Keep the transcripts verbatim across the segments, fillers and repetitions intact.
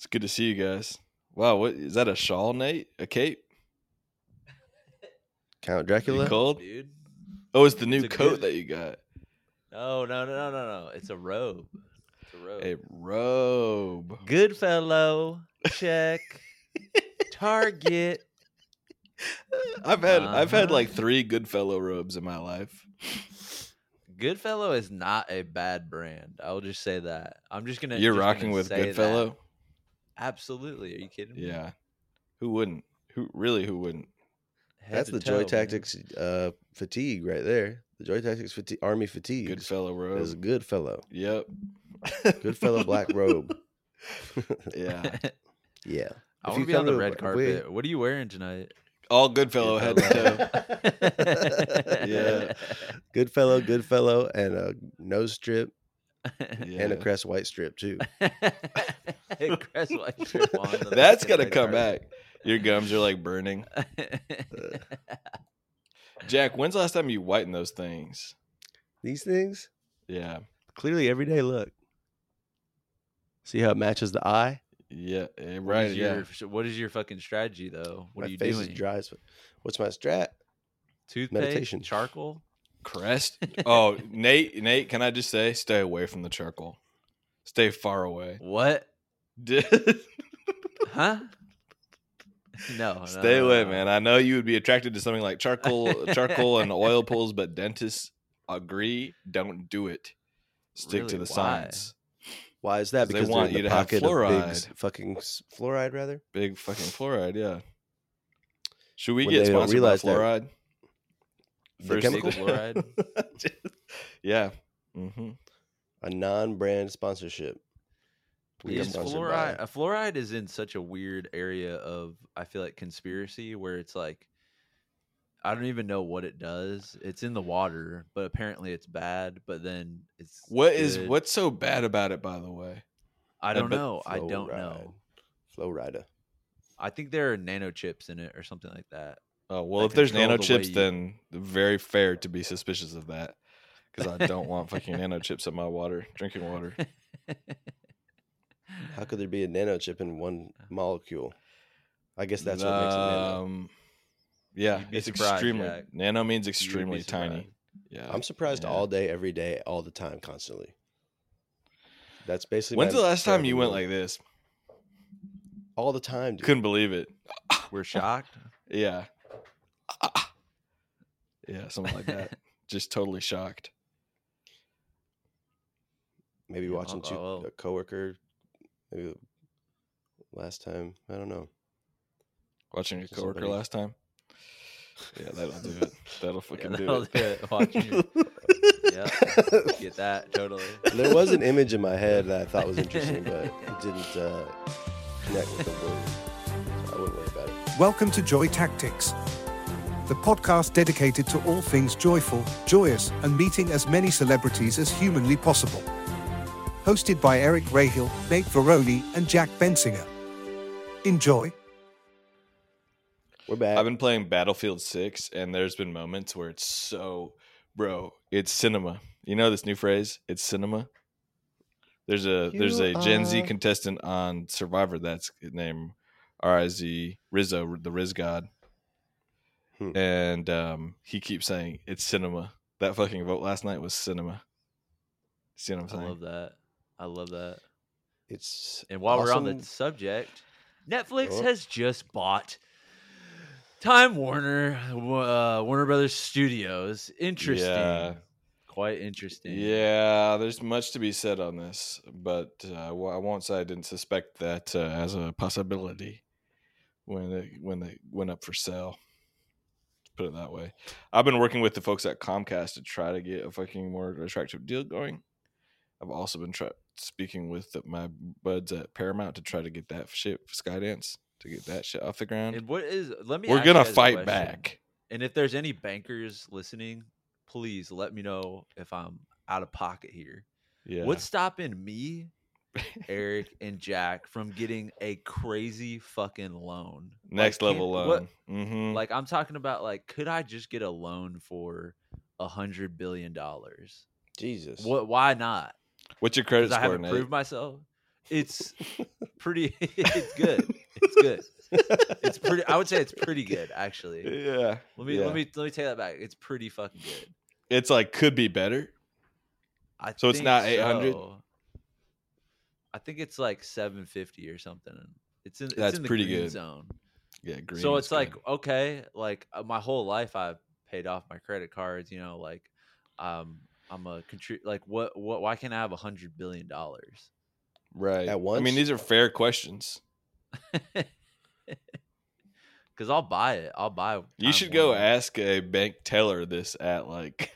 It's good to see you guys. Wow, what is that? A shawl, Nate? A cape? Count Dracula? You cold? dude. Oh, it's the new It's a coat good- that you got. No, no, no, no, no, no. It's a robe. It's a robe. A robe. Goodfellow. Check. Target. I've had I've had Uh-huh. like three Goodfellow robes in my life. Goodfellow is not a bad brand. I will just say that. I'm just gonna. You're just rocking gonna with say Goodfellow? that. Absolutely. Are you kidding me? Yeah. Who wouldn't? Who really? Who wouldn't? Head That's to the toe, Joy man. Tactics uh, fatigue right there. The Joy Tactics fatigue, Army fatigue Goodfellow robe. is a good fellow. Yep. Good fellow black robe. Yeah. Yeah. I If want you to be on come the to a- red if carpet. What are you wearing tonight? All Goodfellow head to toe. Yeah. Good fellow, good fellow, and a nose strip Yeah. and a Crest white strip too. Crest white strip on the That's fucking gotta red come carpet. back. Your gums are like burning. Jack, when's the last time you whitened those things? These things, Yeah. clearly everyday look. See how it matches the eye? Yeah. eh, What Right. is Yeah. your, What is your fucking strategy though? What my are you face doing? is dry. as fu- What's my strat? Toothpaste, meditation. charcoal. Crest. Oh, Nate. Nate, can I just say, stay away from the charcoal. Stay far away. What? Stay Huh? No. no, no, away, no. man. I know you would be attracted to something like charcoal, charcoal and oil pulls, but dentists agree, don't do it. Stick to Really? the Why? science. Why is that? 'Cause they Because want they're in you the to have pocket of big fluoride. s- fucking s- fluoride, rather. Big fucking fluoride, yeah. Should we When get they don't sponsored by realize that- fluoride? The First- chemical, Fluoride? Yeah. Mm-hmm. a non-brand sponsorship. We Is are sponsored fluoride? by- Uh, fluoride is in such a weird area of I feel like conspiracy where it's like I don't even know what it does. It's in the water, but apparently it's bad. But then it's What is good. what's so bad about it, by the way? I don't but know. I don't Fluoride. know. Fluoride. I think there are nanochips in it or something like that. Oh well, That if there's control the way nanochips, you- then very fair to be suspicious of that, because I don't want fucking nanochips in my water, drinking water. How could there be a nanochip in one molecule? I guess that's what makes it nano. Um, Yeah, You'd be it's surprised, extremely Jack. nano means You would be extremely tiny. surprised. Yeah, I'm surprised yeah. all day, every day, all the time, constantly. That's basically. When's my the last time forever you went rule. like this? all the time? Dude. Couldn't believe it. We're shocked. Yeah, yeah, something like that. Just totally shocked. Maybe Yeah, watching oh, two, oh, oh. a coworker. Maybe the last time. I don't know. Watching a Just coworker somebody- last time. Yeah, that'll do it. That'll fucking Yeah, do that'll it. do it. Watching you. Yeah, get that totally. There was an image in my head that I thought was interesting, but it didn't uh, connect with the word. So I wouldn't worry about it. Welcome to Joy Tactics, the podcast dedicated to all things joyful, joyous, and meeting as many celebrities as humanly possible. Hosted by Eric Rahill, Nate Veroni, and Jack Bensinger. Enjoy. We're back. I've been playing Battlefield six, and there's been moments where it's so, bro, it's cinema. You know this new phrase? It's cinema. There's a You there's a Gen Z are- contestant on Survivor that's named R I Z Rizzo, the Riz God, Hmm. and um, he keeps saying it's cinema. That fucking vote last night was cinema. See what I'm I saying? love that. I love that. It's And while we're on awesome. the subject, Netflix Oh. has just bought Time Warner, uh, Warner Brothers Studios. Interesting. Yeah. Quite interesting. Yeah, there's much to be said on this, but uh, I w- I won't say I didn't suspect that uh, as a possibility when it when they went up for sale. Let's put it that way. I've been working with the folks at Comcast to try to get a fucking more attractive deal going. I've also been try- speaking with the, my buds at Paramount to try to get that shit, Skydance, to get that shit off the ground. And what is? Let me. We're ask you gonna guys a fight question. back. And if there's any bankers listening, please let me know if I'm out of pocket here. Yeah, What's stopping me, Eric, and Jack from getting a crazy fucking loan? next Like, level can't- loan? what- Mm-hmm. Like I'm talking about, like, could I just get a loan for a hundred billion dollars? Jesus. What? Why not? What's your credit Because I score, haven't Nate? proved myself. It's pretty. It's good. It's good. It's pretty. I would say it's pretty good, actually. Yeah. Let me Yeah. let me let me take that back. It's pretty fucking good. It's like could be better. I So it's think not eight hundred? so. I think it's like seven fifty or something. It's in. It's That's in the pretty green good. zone. Yeah, green. So is it's like good. okay, like uh, my whole life I've paid off my credit cards. You know, like um, I'm a contri- Like what? What? Why can't I have a hundred billion dollars? right. At I once? mean, these are fair questions. Because I'll buy it. I'll buy. You Time should go Warner. ask a bank teller this at like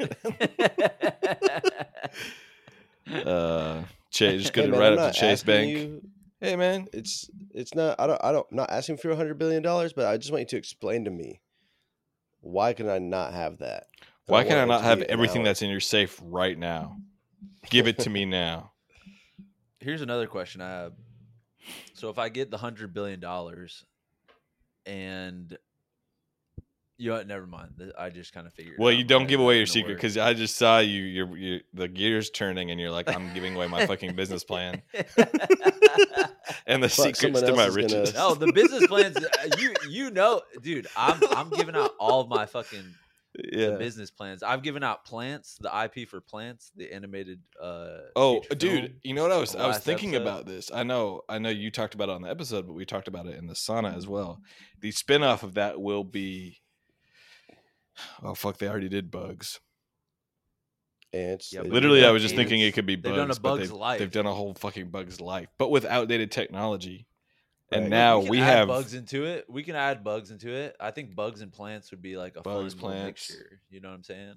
uh Chase. Just go Hey, to man, right I'm up not to Chase asking Bank. you- Hey man, It's it's not. I don't. I don't. I'm not asking for a hundred billion dollars, but I just want you to explain to me why can I not have that? And why can I want it not to have be an everything hour. that's in your safe right now? Give it to me now. Here's another question I have. So if I get the hundred billion dollars, and you know what, never mind. Th- I just kind of figured. Well, out you in my don't head give that away it's your gonna secret work. because I just saw you. You're, you're the gears turning, and you're like, I'm giving away my fucking business plan and the Fuck, secrets someone to else my is gonna- riches. No, the business plans. uh, You you know, dude. I'm I'm giving out all of my fucking the Yeah. business plans. I've given out Plants, the I P for Plants, the animated. uh Oh, feature dude, film. you know what I was? the I was last thinking episode. about this. I know, I know you talked about it on the episode, but we talked about it in the sauna as well. The spinoff of that will be. Oh fuck! They already did Bugs. Ants. Yeah, they but do Literally, that. I was just thinking it Ants. could be They've done a Bugs, but Bug's they've, Life. they've done a whole fucking Bugs Life, but with outdated technology. And Right. now Look, we, we, can add have bugs into it. We can add bugs into it. I think bugs and plants would be like a Bugs, fun little plants. mixture. You know what I'm saying?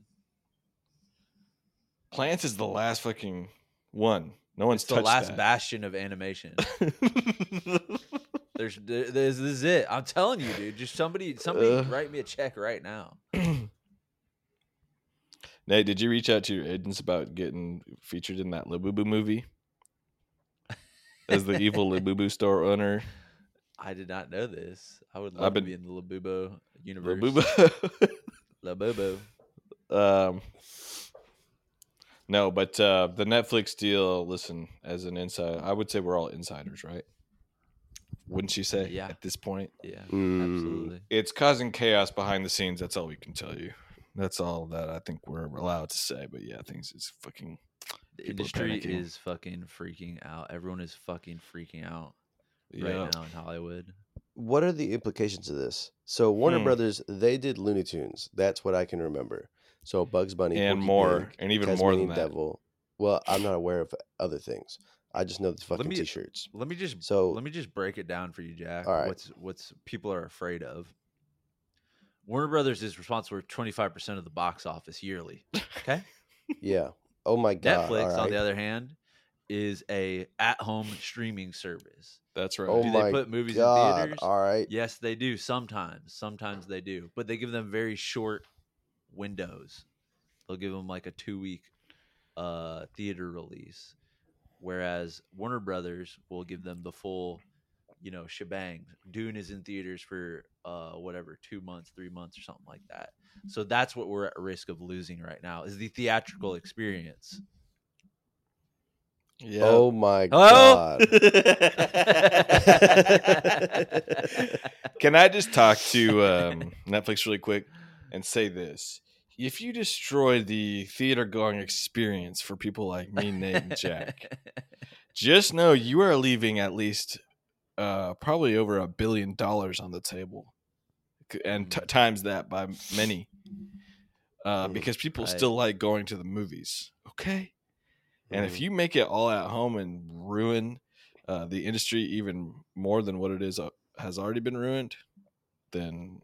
Plants is the last fucking one. No one's It's the touched last that. bastion of animation. There's, there- there's, this is it. I'm telling you, dude. Just somebody, somebody, Uh. write me a check right now. Nate, did you reach out to your agents about getting featured in that Labubu movie as the evil Labubu store owner? I did not know this. I would I've love been- to be in the Labubo universe. Labubu. Labubo. um, no, but uh, the Netflix deal. Listen, as an insider, I would say we're all insiders, right? Wouldn't you say? Yeah. At this point, Yeah, Mm. absolutely. it's causing chaos behind the scenes. That's all we can tell you. That's all that I think we're allowed to say. But yeah, things is fucking. The People are industry panicking. is fucking freaking out. Everyone is fucking freaking out Yeah. right now in Hollywood. What are the implications of this? So Warner Hmm. Brothers, they did Looney Tunes. That's what I can remember. So Bugs Bunny, And Porky more, Pig, and even more than Tasmanian that. Devil. Well, I'm not aware of other things. I just know the fucking me- t-shirts. Let me just So let me just break it down for you, Jack. All right. What's what's people are afraid of. Warner Brothers is responsible for twenty-five percent of the box office yearly. Okay. yeah. Oh my god. Netflix, all on right. the other hand, is a at-home streaming service. That's right. Oh Do my they put movies god. in theaters? All right. Yes, they do. Sometimes, sometimes they do, but they give them very short windows. They'll give them like a two-week uh, theater release, whereas Warner Brothers will give them the full, you know, shebang. Dune is in theaters for uh, whatever, two months, three months, or something like that. So that's what we're at risk of losing right now is the theatrical experience. Yeah. Oh my Hello? god. Can I just talk to um, Netflix really quick and say this? If you destroy the theater going experience for people like me, Nate, and Jack, just know you are leaving at least uh, probably over a billion dollars on the table, C- and t- times that by many, uh, Mhm. because people Right. still like going to the movies. Okay, and if Mhm. you make it all at home and ruin uh, the industry even more than what it is uh, has already been ruined, then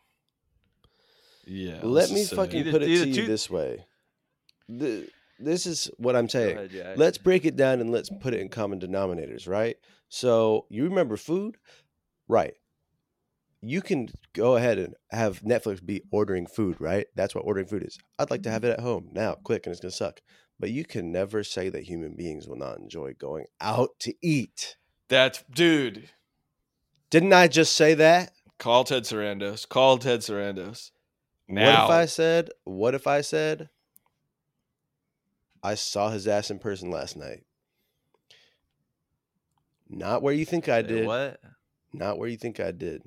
yeah. Let let's me just say- fucking Either- put it either to you two- this way. The, this is what I'm Go saying. ahead, Jack. Let's break it down and let's put it in common denominators, right? So you remember food, right? You can go ahead and have Netflix be ordering food, right? That's what ordering food is. I'd like to have it at home now, quick, and it's gonna suck. But you can never say that human beings will not enjoy going out to eat. That's dude. Didn't I just say that? Call Ted Sarandos. Call Ted Sarandos. Now. What if I said? What if I said? I saw his ass in person last night. Not where you think I Say did. What? Not where you think I did.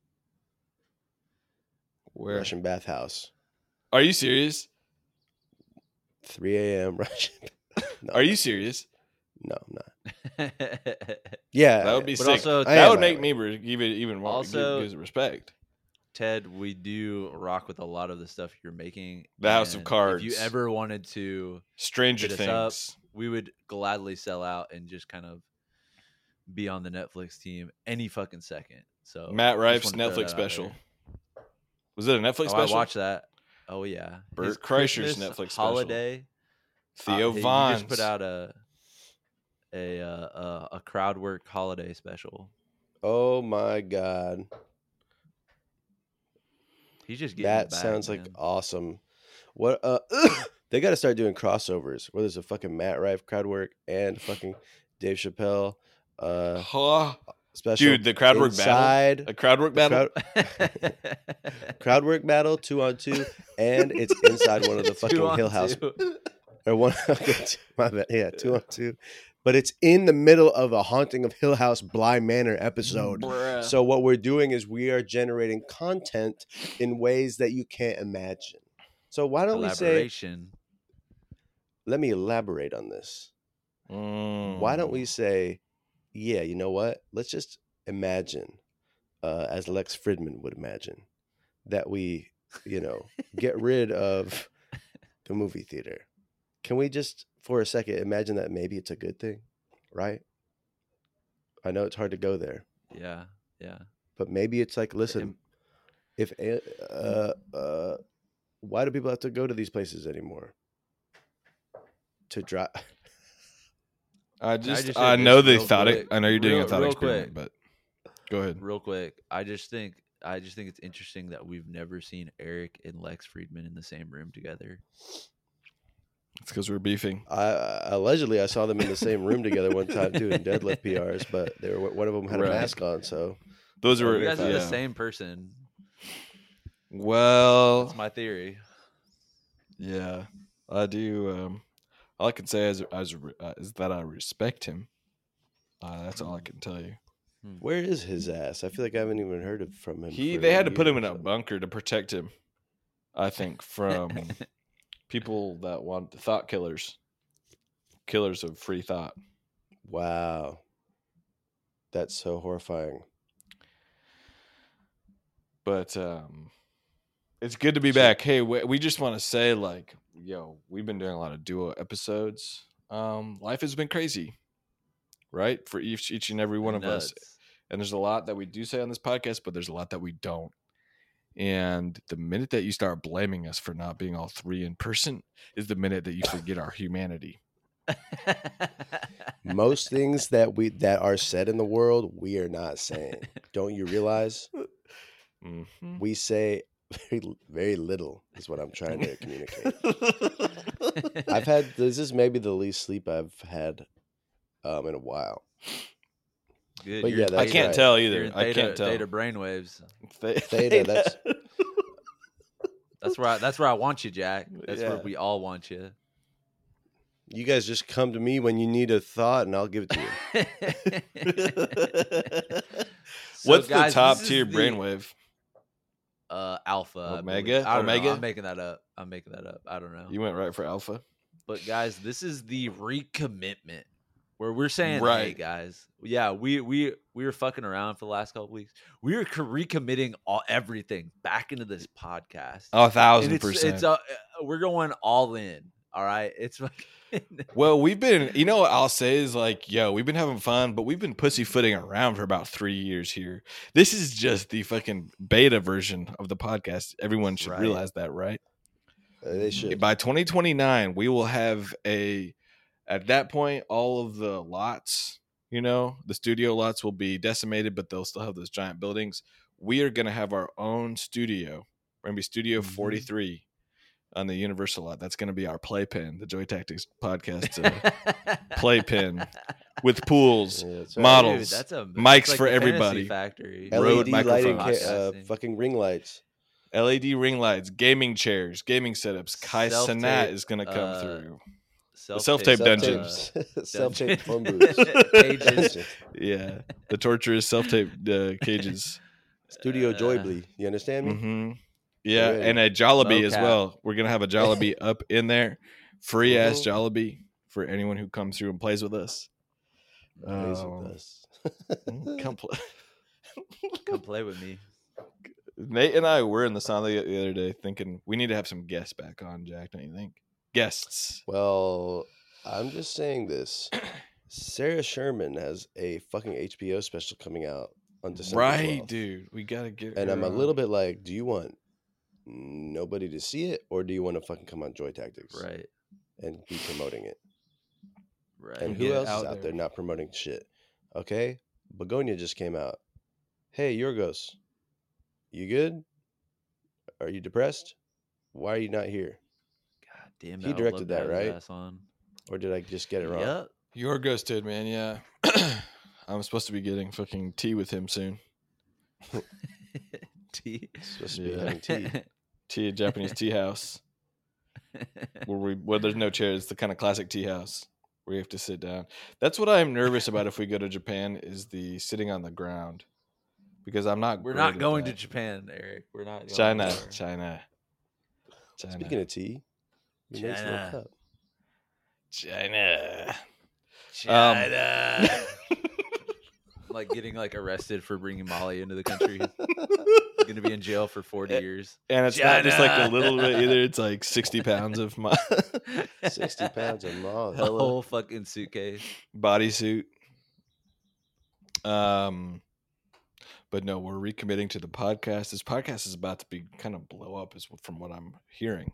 Where? Russian bathhouse. Are you serious? three a.m. Russian. No, Are you serious? No, I'm not. Yeah. That would be But sick. also- I that am would make that me re- give it even more. Also- give, gives it respect. Ted, we do rock with a lot of the stuff you're making. The House of and Cards. If you ever wanted to, Stranger hit us up. Things. we would gladly sell out and just kind of be on the Netflix team any fucking second. So Matt just Rife's wanted to throw Netflix that out special. there. Was it a Netflix Oh, special? I watched that. Oh yeah, Bert His Kreischer's Christmas Netflix special. holiday. Theo uh, he- Von. He just put out a a uh, a, a crowd work holiday special. Oh my god. He's just getting That back, sounds man. like awesome. What uh they gotta start doing crossovers where there's a fucking Matt Rife crowd work and fucking Dave Chappelle uh Huh. special. Dude, the crowd work battle. inside A crowd work the battle. crowd, crowd work battle two on two, and it's inside one of the Two fucking on Hill House two. or one. Okay, two- my bad. Yeah, two on two, but it's in the middle of a Haunting of Hill House Bly Manor episode. Bruh. So what we're doing is we are generating content in ways that you can't imagine. So why don't we say? Collaboration. Let me elaborate on this. Mm. Why don't we say, yeah, you know what? Let's just imagine, uh, as Lex Fridman would imagine, that we, you know, get rid of the movie theater. Can we just, for a second, imagine that maybe it's a good thing, right? I know it's hard to go there, Yeah, yeah. but maybe it's like, listen, Im- if, uh, uh, why do people have to go to these places anymore? To drive. I just, just I say know this they real thought quick? it. I know you're doing Real- a thought real experiment, quick. but go ahead. Real quick, I just think I just think it's interesting that we've never seen Eric and Lex Friedman in the same room together. It's because we're beefing. I, I allegedly I saw them in the same room together one time too in deadlift P Rs, but they were one of them had Right. a mask on, so Those Oh, were. You guys are yeah. the same person. Well, That's my theory. yeah, I do. Um, all I can say is, is, uh, is that I respect him. Uh, that's all I can tell you. where is his ass? I feel like I haven't even heard of from him. He for they a had to put year him in or a so. bunker to protect him. I think from people that want thought killers, killers of free thought. Wow, that's so horrifying. But um, it's good to be So- back. Hey, we, we just want to say, like, yo, we've been doing a lot of duo episodes. Um, life has been crazy, right? For each each and every one of us. Nuts. And there's a lot that we do say on this podcast, but there's a lot that we don't. And the minute that you start blaming us for not being all three in person is the minute that you forget our humanity. Most things that we that are said in the world, we are not saying. Don't you realize? Mhm. We say very very little is what I'm trying to communicate. I've had this is maybe the least sleep I've had um, in a while. Good, But you're yeah, in that's I can't right. tell You're either. in I theta, can't tell. Theta brainwaves. Th- Theta, that's- That's where I, that's where I want you, Jack. That's Yeah. where we all want you. You guys just come to me when you need a thought, and I'll give it to you. So, What's guys, the top this is tier the, brainwave? Uh, alpha. I Omega? believe. I don't know. Omega? I'm making that up. I'm making that up. I don't know. You went right for alpha. But guys, this is the recommitment where we're saying, hey Right. guys, yeah, we we we were fucking around for the last couple weeks. We are co- recommitting all everything back into this podcast. Oh, a And thousand it's, percent. it's uh, uh, we're going all in. All right, it's fucking. Well, we've been, you know what I'll say is like, yo, we've been having fun, but we've been pussyfooting around for about three years here. This is just the fucking beta version of the podcast. Everyone should Right. realize that, right? Uh, they should. By twenty twenty-nine, we will have a, at that point, all of the lots, you know, the studio lots will be decimated, but they'll still have those giant buildings. We are going to have our own studio. We're going to be Studio Mhm. forty-three on the Universal lot. That's going to be our playpen, the Joy Tactics podcast uh, playpen with pools, Yeah, that's right. models, Dude, that's a mics it's like for the Fantasy everybody. Factory. L E Rode D lighting, microphones. ca- uh, Podcasting. fucking ring lights. L E D ring lights, gaming chairs, gaming setups. Kai Self-tape, Sanat is going to come uh, through. self self-tape tape dungeon. Self-tape phone booths. cages. Yeah, the torturous self-tape uh, cages. Studio Uh, Joybly. You understand me? hmm Yeah, ready. and a Jollibee as Mocap. well. We're gonna have a Jollibee up in there, free ass Mhm. Jollibee for anyone wwho comes through and plays with us. Plays Um, with us. Come play. Come play with me. Nate and I were in the sauna the the other day thinking we need to have some guests back on, Jack, don't you think? Guests. Well, I'm just saying this. Sarah Sherman has a fucking H B O special coming out on December Right, twelfth. dude. We gotta get And her I'm a on. little bit like, do you want nobody to see it, or do you want to fucking come on Joy Tactics Right. and be promoting it? Right. And And who get it else is out out there there. not promoting shit? Okay, Begonia just came out. Hey, Yorgos, you good? Are you depressed? Why are you not here? God damn it. He I would directed love to that, have his right? ass on. Or did I just get it wrong? Yep. You're ghosted, man. Yeah. I'm supposed to be getting fucking tea with him soon. Tea. Supposed to be Yeah. having tea. Tea, Japanese tea house. Where we where there's no chairs. It's the kind of classic tea house where you have to sit down. That's what I'm nervous about if we go to Japan is the sitting on the ground. Because I'm not We're great not at going to that. Japan, Eric. We're not going China, anywhere. China. China. Speaking of tea, your nice little China. cup. China. China. Like getting like arrested for bringing Molly into the country. Going to be in jail for forty years. And it's not just like a China. little bit either. It's like sixty pounds of my sixty pounds of mall. A Hella. whole fucking suitcase. bodysuit. Um, but no, we're recommitting to the podcast. This podcast is about to be kind of blow up, is from what I'm hearing.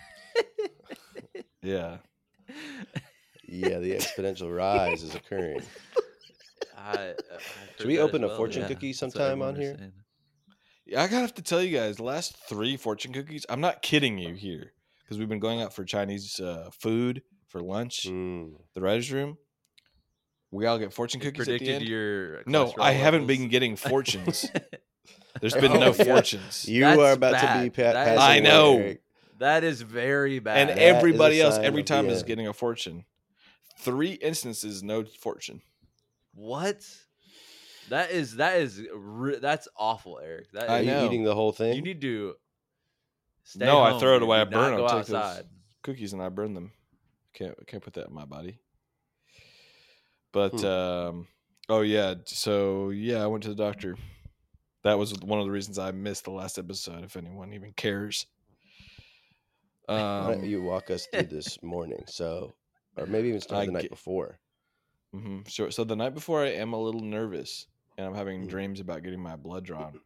Yeah, Yeah, the exponential rise is occurring. I, I've Should heard we that as open a well, fortune yeah. cookie That's what sometime on everyone is here? saying. Yeah, I gotta have to tell you guys, the last three fortune cookies. I'm not kidding you here because we've been going out for Chinese uh, food for lunch. Mm. The writers' room. We all get fortune It cookies at the predicted end. your No, cholesterol I haven't levels. been getting fortunes. There's been Oh, no yeah. fortunes. You That's are about bad. to be pa- That is- passing I away, know. Eric. That is very bad. And That everybody is a else sign every of the time is end. getting a fortune. Three instances, no fortune. What? That is that is re- that's awful, Eric. That I Are is- you know. eating the whole thing? You need to stay No, I home, throw it dude. away. I Do burn not them. Go Take those- outside. Cookies and I burn them. Can't can't put that in my body. But Hmm. um, oh yeah, so yeah, I went to the doctor. That was one of the reasons I missed the last episode. If anyone even cares. Why don't Um, you walk us through this morning? So, or maybe even start I the night get- before. mhm, sure. So the night before, I am a little nervous, and I'm having Mm. dreams about getting my blood drawn.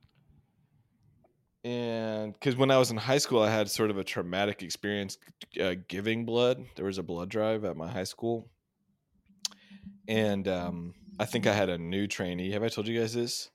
And because when I was in high school, I had sort of a traumatic experience uh, giving blood. There was a blood drive at my high school, and um, I think I had a new trainee. Have I told you guys this?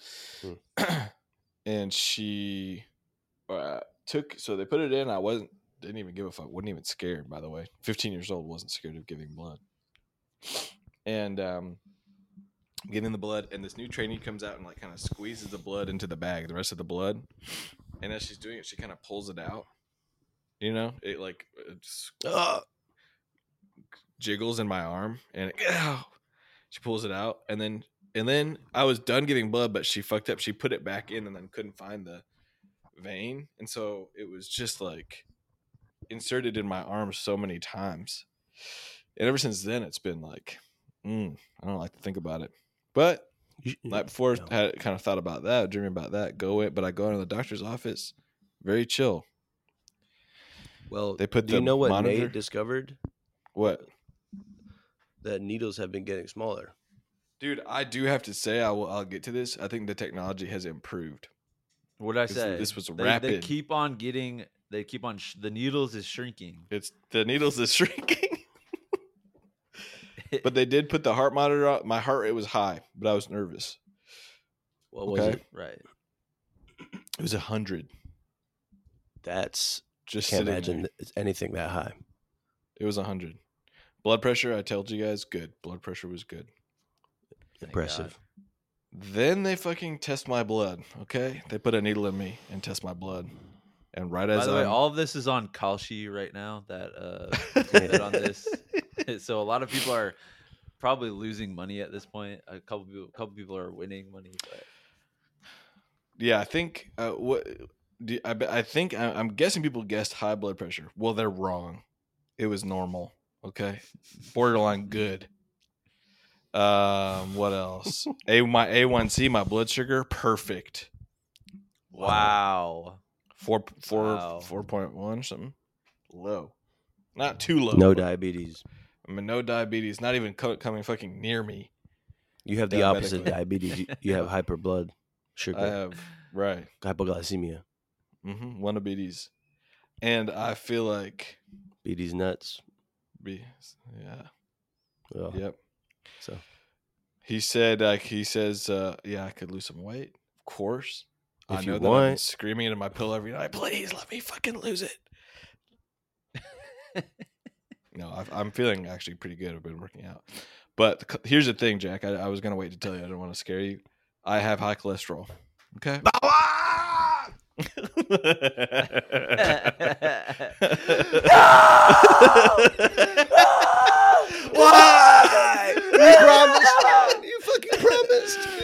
And she uh, took, so they put it in. I wasn't, didn't even give a fuck. wasn't even scared, by the way. fifteen years old, wasn't scared of giving blood. And um, getting the blood, and this new trainee comes out and like kind of squeezes the blood into the bag, the rest of the blood. And as she's doing it, she kind of pulls it out. You know, it like it just Ugh. jiggles in my arm, and it, ow, she pulls it out, and then and then I was done giving blood, but she fucked up. She put it back in, and then couldn't find the vein, and so it was just like inserted in my arm so many times. And ever since then, it's been like, mm, I don't like to think about it. But You- night before, no. had kind of thought about that, dreaming about that. Go it, but I go into the doctor's office, very chill. Well, They put do you the know what monitor- Nate discovered? What, That needles have been getting smaller. dude? I do have to say, I will. I'll get to this. I think the technology has improved. What did I This- say? this was They- They rapid. keep on getting. They keep on. Sh- the needles is shrinking. It's the needles is shrinking. But they did put the heart monitor on. My heart rate was high, but I was nervous. What was Okay. it? Right. It was a hundred. That's Just can't sitting imagine there. that it's anything that high. It was a hundred. Blood pressure, I told you guys, good. Blood pressure was good. Thank Impressive. Then they fucking test my blood. Okay, they put a needle in me and test my blood. And right By as the way, I'm, all of this is on Kalshi right now. That uh, bet on this. So a lot of people are probably losing money at this point. A couple people, a couple people are winning money, but yeah, I think uh, what do I, be- I think I, I'm guessing people guessed high blood pressure. Well, they're wrong. It was normal. Okay, borderline good. Um, what else? A my A one C, my blood sugar, perfect. wow, Four four Wow. four point one something. Low, not too low. No but- diabetes. I mean, no diabetes. Not even co- coming fucking near me. You have the opposite Diabetically. diabetes. You, you have hyper blood sugar, I have right. hypoglycemia, Mm-hmm. One diabetes, and I feel like beaties nuts. be yeah. Oh, Yep. So He said, like, he says, uh, yeah, I could lose some weight. Of course. I If know you that I've been want. screaming into my pillow every night, please let me fucking lose it. No, I've, I'm feeling actually pretty good. I've been working out. But the, here's the thing, Jack. I, I was going to wait to tell you. I don't want to scare you. I have high cholesterol. Okay? Why? You promised, man. You fucking promised. You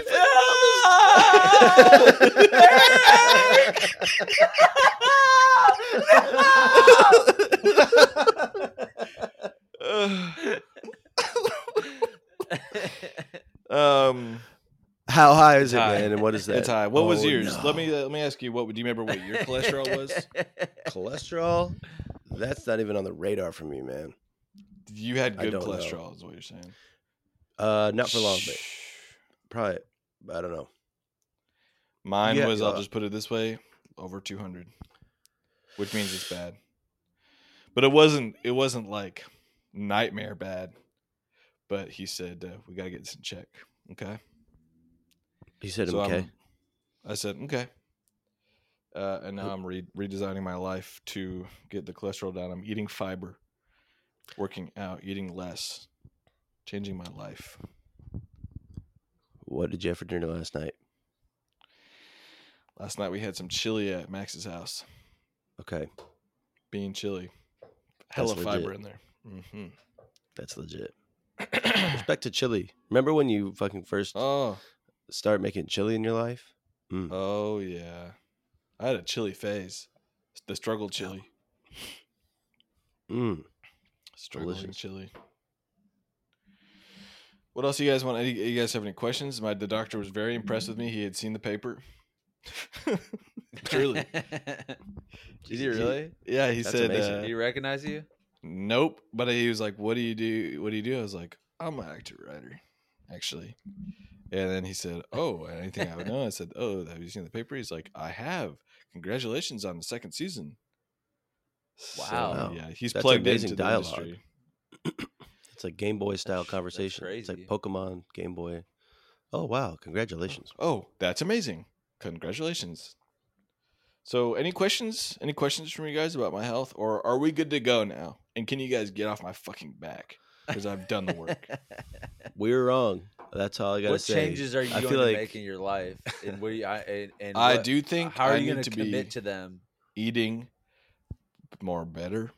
um, How high is it, high. man? And what is that? It's high. What was Oh, yours? no. Let me uh, let me ask you. What do you remember? What your cholesterol was? Cholesterol? That's not even on the radar for me, man. You had I good don't know. cholesterol, is what you're saying. Uh, not for long, but probably. I don't know. Mine Yeah, was, I'll uh, just put it this way, over two hundred, which means it's bad. But it wasn't. It wasn't like nightmare bad. But he said uh, we got to get this in check. Okay. He said, So okay. I'm- I said okay. Uh, and now I'm re- redesigning my life to get the cholesterol down. I'm eating fiber, working out, eating less, changing my life. What did you have for dinner last night? Last night we had some chili at Max's house. Okay. Bean chili. Hella That's fiber legit. in there. Mm-hmm. That's legit. Respect to chili. Remember when you fucking first Oh, start making chili in your life? Mm. oh yeah. I had a chili phase. The struggle chili. Mm. Struggling Delicious. chili. What else you guys want? Any, you guys have any questions? My the doctor was very impressed with me. He had seen the paper. Truly. Did he really? Yeah, he That's said amazing. uh, Did he recognize you? nope. But he was like, "What do you do? What do you do?" I was like, "I'm an actor writer, actually." And then he said, "Oh, anything I would know?" I said, "Oh, have you seen the paper?" He's like, "I have. Congratulations on the second season." So, Wow. yeah, he's That's plugged amazing into the dialogue. industry. It's like Game Boy style That's conversation. It's like crazy. Pokemon, Game Boy. Oh, wow. Congratulations. Oh, that's amazing. Congratulations. So, any questions? Any questions from you guys about my health? Or are we good to go now? And can you guys get off my fucking back? Because I've done the work. We were wrong. That's all I got to What say. changes are you I going feel to like make in your life? And what do you, I, and, and I what- do think How are I you need going to to be commit to them? eating more better.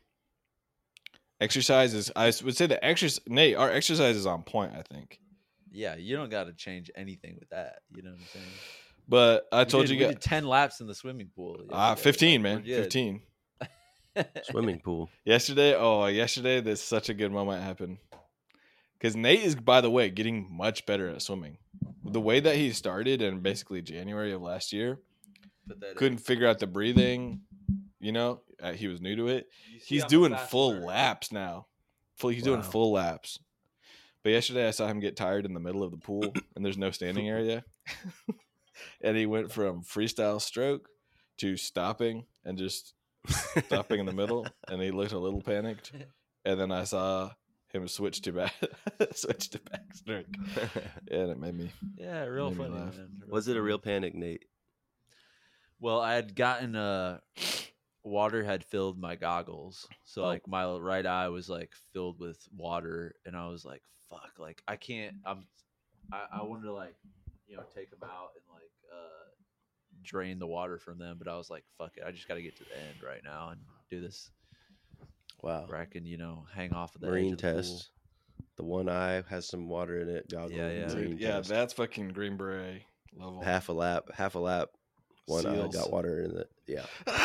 Exercise is, I would say the exercise, Nate, our exercise is on point, I think. Yeah, you don't got to change anything with that. You know what I'm saying? But I We told did- you we guys, did ten laps in the swimming pool. uh, yesterday. fifteen, Like, man, we're good. fifteen. swimming pool. Yesterday, oh, yesterday, there's such a good moment happened. Because Nate is, by the way, getting much better at swimming. The way that he started in basically January of last year, Put that in. couldn't figure out the breathing. You know, uh, he was new to it. You see He's I'm a doing fast full learner. laps now. Full, he's doing Wow. full laps. But yesterday, I saw him get tired in the middle of the pool, and there's no standing area. And he went from freestyle stroke to stopping and just stopping in the middle. And he looked a little panicked. And then I saw him switch to back, switch to backstroke, and it made me. Yeah, real Made me funny. laugh. Man. Real Was it a funny. real panic, Nate? Well, I had gotten uh water had filled my goggles. So Oh. like my right eye was like filled with water and I was like, fuck, like I can't I'm I, I wanted to like, you know, take them out and like uh drain the water from them. But I was like, fuck it, I just got to get to the end right now and do this Wow. where I can, you know, hang off of the Marine edge of the pool. test. The one eye has some water in it. Goggle, Yeah, yeah. marine Dude, yeah, test. that's fucking Green Beret level. half a lap, half a lap. One eye Seals. got water in it. Yeah,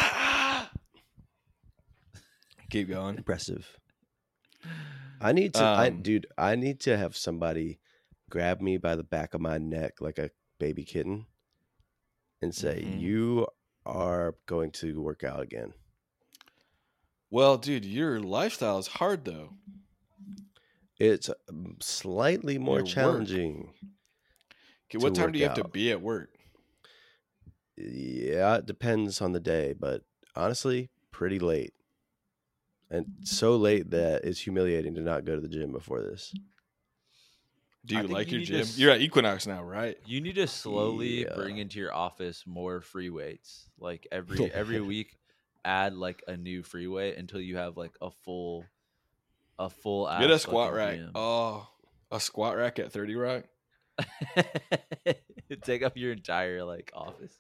Keep going. impressive. I need to, I Um, dude. I need to have somebody grab me by the back of my neck like a baby kitten and say, Mhm. "You are going to work out again." Well, dude, your lifestyle is hard though. It's um, slightly more Your work. challenging. Okay, what To time work do you have to out. be at work? Yeah, it depends on the day, but honestly, pretty late. And so late that it's humiliating to not go to the gym before this. Do I you think like you your need gym? to s- You're at Equinox now, right? You need to slowly Yeah. bring into your office more free weights. Like every every week, add like a new free weight until you have like a full, a full. Get a ass squat fucking rack. gym. Oh, a squat rack at thirty Rock? Take up your entire like office.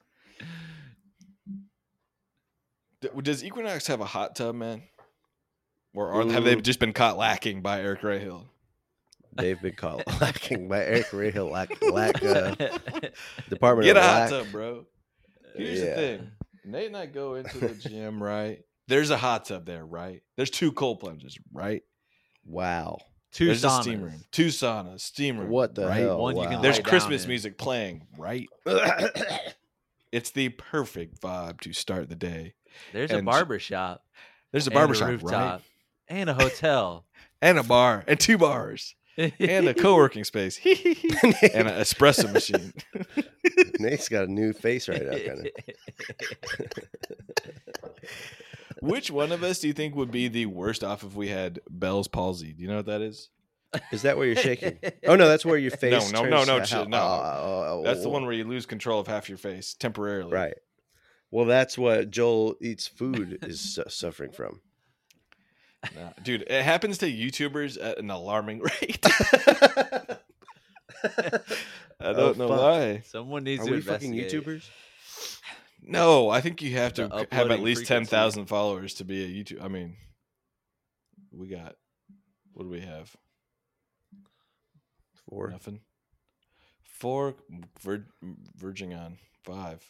D- Does Equinox have a hot tub, man? Or are, have they Mm. just been caught lacking by Eric Rahill? They've been called lacking by Eric Rahill, lack, lack uh, Department Get of a hot Lack. tub, bro. Here's the Yeah. thing. Nate and I go into the gym, right? There's a hot tub there, right? There's two cold plunges, right? Wow. Two There's saunas. a steam room. Two saunas, steam room. What the right? hell? One you wow. can There's lay down Christmas in. music playing, right? It's the perfect vibe to start the day. There's a And- barber shop. There's a and barbershop, rooftop, right? and a hotel. And a bar, and two bars, and a co-working space, and an espresso machine. Nate's got a new face right now, kind of. Which one of us do you think would be the worst off if we had Bell's palsy? Do you know what that is? Is that where you're shaking? Oh no, that's where your face. no, no, turns no, to shit, how- no. oh, oh, That's the oh, one where you lose control of half your face temporarily. Right. Well, that's what Joel Eats Food is su- suffering from. No, dude, it happens to YouTubers at an alarming rate. I don't know fuck. why. Someone needs Are to we fucking investigate. YouTubers? No, I think you have The to have at uploading least ten frequency. thousand followers to be a YouTube. I mean, we got, what do we have? Four. Nothing. Four, vir- verging on five.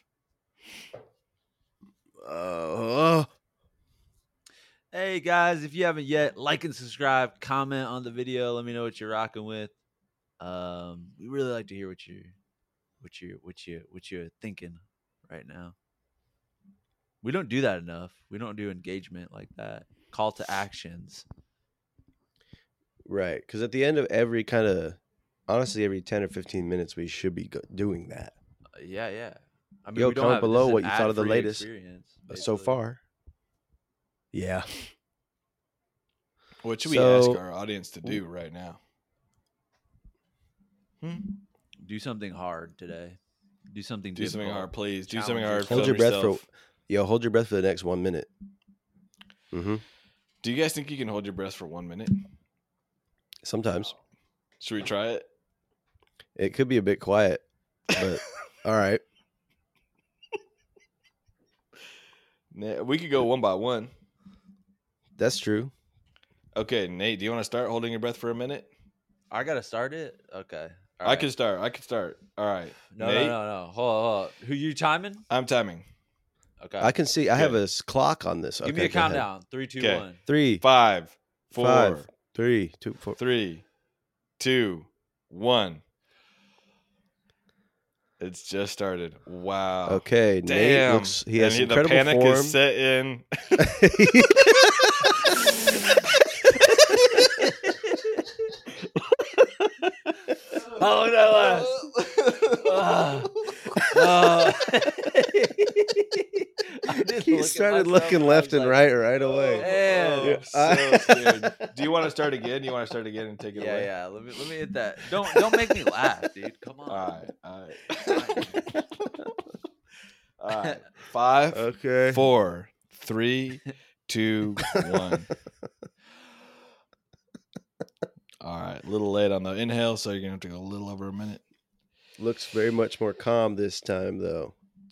Uh, Hey guys, if you haven't yet, like and subscribe, comment on the video. Let me know what you're rocking with. Um, we really like to hear what you, what you, what you, what you're thinking right now. We don't do that enough. We don't do engagement like that. Call to actions. right. Because at the end of every kind of, honestly, every ten or fifteen minutes, we should be go- doing that. Uh, yeah, yeah. I Yo, we don't comment have- this below is what an you thought of the ad-free latest, experience, Uh, So basically. far. Yeah. What should we So- ask our audience to do right now? Hmm? Do something hard today. Do something. Do something difficult. hard, please. Do Challenge something hard. yourself. Hold film your breath yourself. for, yo, hold your breath for the next one minute. Mm-hmm. Do you guys think you can hold your breath for one minute? Sometimes. Should we try it? It could be a bit quiet, but all right. Nah, we could go one by one. That's true. Okay, Nate, do you want to start holding your breath for a minute? I gotta start it. Okay. All I right. can start. I can start. All right. No, Nate, no, no, no. Hold on, hold on. Who you timing? I'm timing. Okay. I can see. I have Good. a s- clock on this. Give Okay, me a go ahead. countdown. Three, two, Okay. one. Three, Five, four, five, three, two, four. three, two, one. It's just started. Wow. Okay, Nate Damn. looks. He has And incredible the panic form. is set in. Oh no! Uh, uh, I didn't He look at started myself, looking I left was and like, right right away. Man. Oh, so scared. Do you want to start again? You want to start again and take it Yeah, away? yeah. Let me let me hit that. Don't don't make me laugh, dude. Come on. All right. All right. All right. Five, Okay. four, three, two, one. All right. A little late on the inhale, so you're going to have to go a little over a minute. Looks very much more calm this time, though.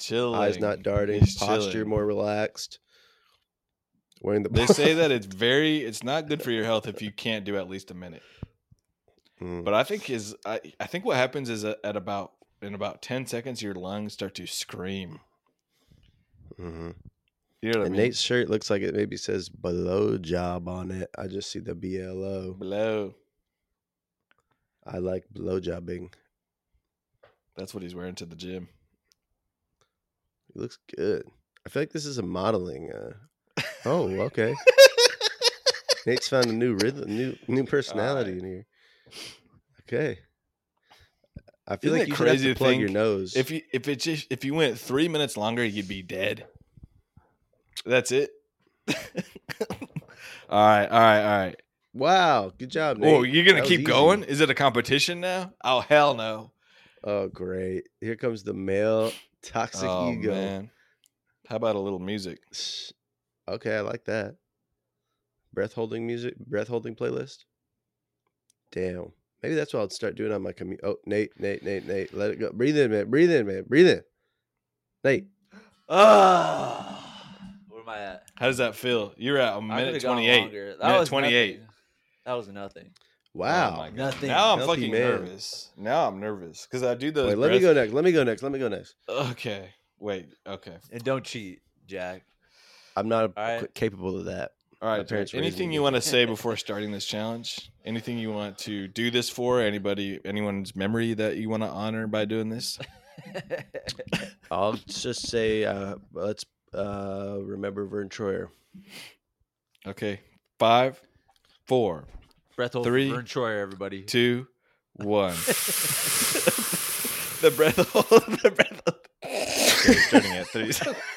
chilling. Eyes not darting. He's Posture chilling. more relaxed. Wearing the. They say that it's very, it's not good for your health if you can't do at least a minute. Mm. But I think is, I, I think what happens is at, at about in about ten seconds, your lungs start to scream. Mm-hmm. You know what And I mean? Nate's shirt looks like it maybe says "blow job" on it. I just see the B L O. Below. I like blow jobbing. That's what he's wearing to the gym. He looks good. I feel like this is a modeling. Uh... Oh, okay. Nate's found a new rhythm, new new personality Alright. in here. Okay. I feel Isn't like it you should have crazy to to plug your think nose. If you if it just if you went three minutes longer, you'd be dead. That's it. all right, all right, all right. Wow, good job, Nate. Oh, you're gonna That was keep easy. going? Is it a competition now? Oh hell no! Oh, great. Here comes the male toxic Oh ego. man, how about a little music? Shh. Okay, I like that. Breath holding music, breath holding playlist. Damn. Maybe that's what I'll start doing on my commute. Oh, Nate, Nate, Nate, Nate. Let it go. Breathe in, man. Breathe in, man. Breathe in. Nate. Ah, where am I at? How does that feel? You're at a I minute could've gone twenty-eight. longer. That Minute was twenty-eight. nothing. That was nothing. Wow. Oh my God. Nothing. Now I'm Healthy fucking man. nervous. Now I'm nervous because I do those. Wait, let me breath- go next. Let me go next. Let me go next. Okay. Wait. Okay. And don't cheat, Jack. I'm not All right. qu- capable of that. All My right. parents Jared, raised me anything you good. want to say before starting this challenge? Anything you want to do this for? Anybody? Anyone's memory that you want to honor by doing this? I'll just say, uh, let's uh, remember Vern Troyer. Okay. Five, four, Breath hold Three, for Vern Troyer, everybody. two, one. the breath hold. The breath hold. Okay, starting at three.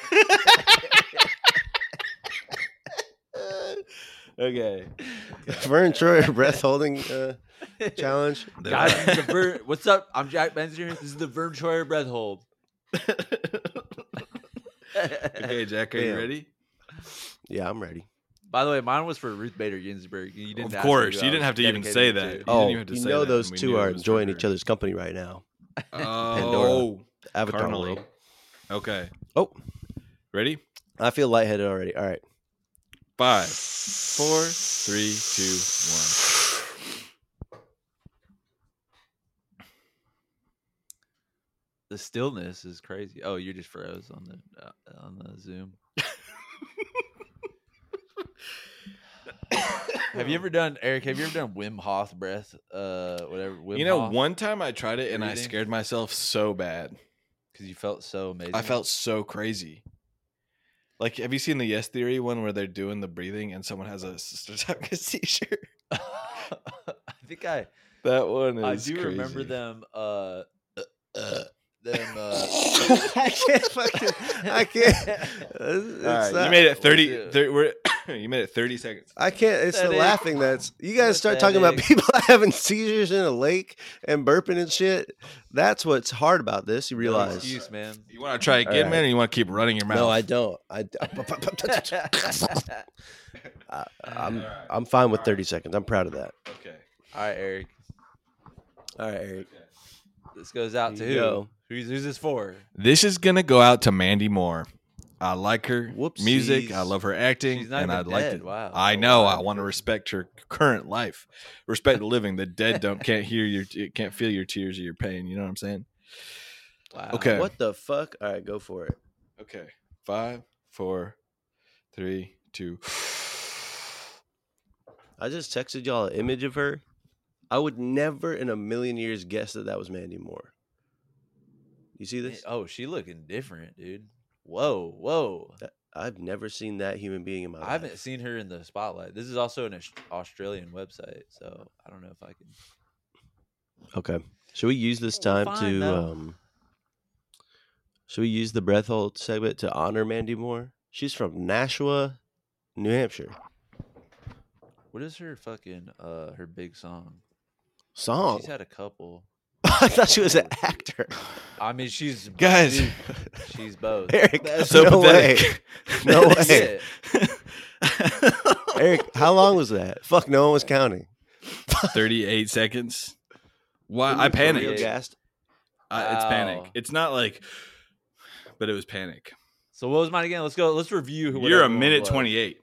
Okay. Vern Troyer breath holding uh, challenge. Guys, this is the Vern, what's up? I'm Jack Benzer. This is the Vern Troyer breath hold. Okay, Jack, are you Damn. ready? Yeah, I'm ready. By the way, mine was for Ruth Bader Ginsburg. You didn't Of ask me course, who you I didn't was have to even dedicating say it that. to. You didn't Oh, even have to you say know that, those and we two knew it are was enjoying for each her. other's company right now. Oh, Avatar carnally. world. Okay. Oh, Ready? I feel lightheaded already. All right. Five, four, three, two, one. The stillness is crazy. Oh, you just froze on the uh, on the Zoom. Have you ever done, Eric? Have you ever done Wim Hof breath? Uh, whatever. Wim You know, Hof? one time I tried it and I Breathing? scared myself so bad. because you felt so amazing. I felt so crazy. Like, have you seen the Yes Theory one where they're doing the breathing and someone has a seizure? I think I That one is I do crazy. remember them. Uh, uh, them. Uh, I can't fucking. I can't. It's All right, not- you made it What's thirty. it? thirty we're, you made it thirty seconds. I can't. It's the Pathetic. laughing that's. You guys start talking about Pathetic. people having seizures in a lake and burping and shit. That's what's hard about this. You no realize? excuse, man. You want to try again, right. man, or you want to keep running your mouth? No, I don't. I. I I'm. I'm fine with thirty seconds. I'm proud of that. Okay. All right, Eric. All right, Eric. This goes out to Here who? you go. Who's, who's this for? This is gonna go out to Mandy Moore. I like her music. I Whoopsies. love her acting, She's not and even I'd like dead. to. Wow. I So know. alive. I want to respect her current life. Respect the living. The dead don't can't hear your can't feel your tears or your pain. You know what I'm saying? Wow. Okay. What the fuck? All right, go for it. Okay. Five, four, three, two. I just texted y'all an image of her. I would never in a million years guess that that was Mandy Moore. You see this? Oh, she looking different, dude. Whoa, whoa. That- I've never seen that human being in my life. I haven't seen her in the spotlight. This is also an Aus- Australian website, so I don't know if I can. Okay. Should we use this We'll time find to out. um should we use the breath hold segment to honor Mandy Moore? She's from Nashua, New Hampshire. What is her fucking uh her big song? Song. She's had a couple. I thought she was an actor. I mean, she's Guys. dude, she's both. Eric, That's So no way. pathetic. No That's way. it. Eric, how long was that? Fuck, no one was counting. thirty-eight seconds. Why? I Were you panicked. real gassed? I, it's panic. Wow. It's not like but it was panic. So what was mine again? Let's go. Let's review. Who You're a whatever one minute was. twenty-eight.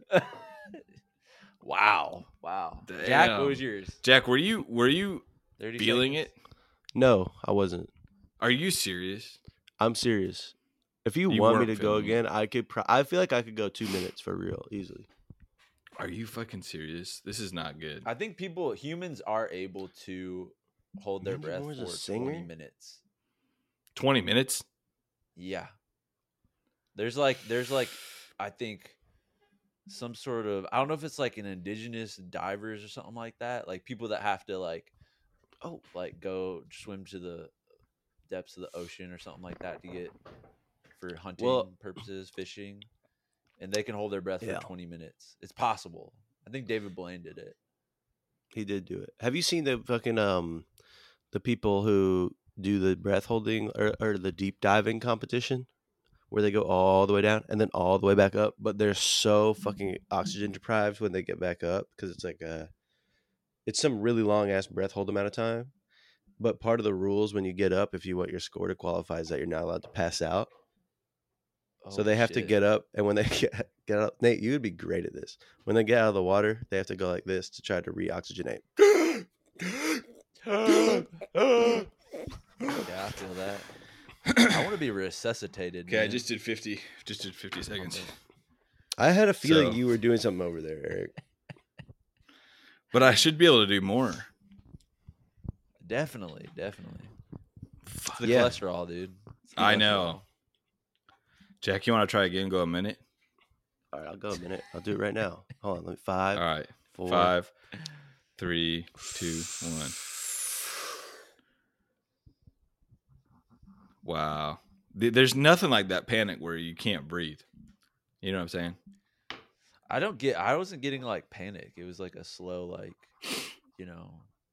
Wow. Wow. Jack, what Damn. was yours? Jack, were you were you thirty feeling seconds? it? No, I wasn't. Are you serious? I'm serious. If you, You want me weren't to go feeling it. again, I could. Pro- I feel like I could go two minutes for real, easily. Are you fucking serious? This is not good. I think people, humans are able to hold their Mandy breath Moore's a for singer? twenty minutes. twenty minutes? Yeah. There's like, there's like, I think some sort of, I don't know if it's like an indigenous divers or something like that. Like people that have to like, oh, like go swim to the depths of the ocean or something like that to get for hunting Well- purposes, fishing, and they can hold their breath Yeah. for twenty minutes. It's possible. I think David Blaine did it. He did do it. Have you seen the fucking um, the people who do the breath holding or, or the deep diving competition, where they go all the way down and then all the way back up, but they're so fucking oxygen deprived when they get back up because it's like a, it's some really long ass breath hold amount of time. But part of the rules when you get up, if you want your score to qualify, is that you're not allowed to pass out. So Oh, they have to shit. get up, and when they get, get out, Nate, you would be great at this. When they get out of the water, they have to go like this to try to re-oxygenate. Yeah, I feel that. I want to be resuscitated. Okay, I man. just did fifty. Just did fifty seconds. I had a feeling So- you were doing something over there, Eric. But I should be able to do more. Definitely, definitely. It's the Yeah. cholesterol, dude. It's the I cholesterol. know. Jack, you want to try again? Go a minute? All right, I'll go a minute. I'll do it right now. Hold on, let me five, All right. four. Five, three, two, one. Wow. Th- There's nothing like that panic where you can't breathe. You know what I'm saying? I don't get. I wasn't getting like panic. It was like a slow, like, you know.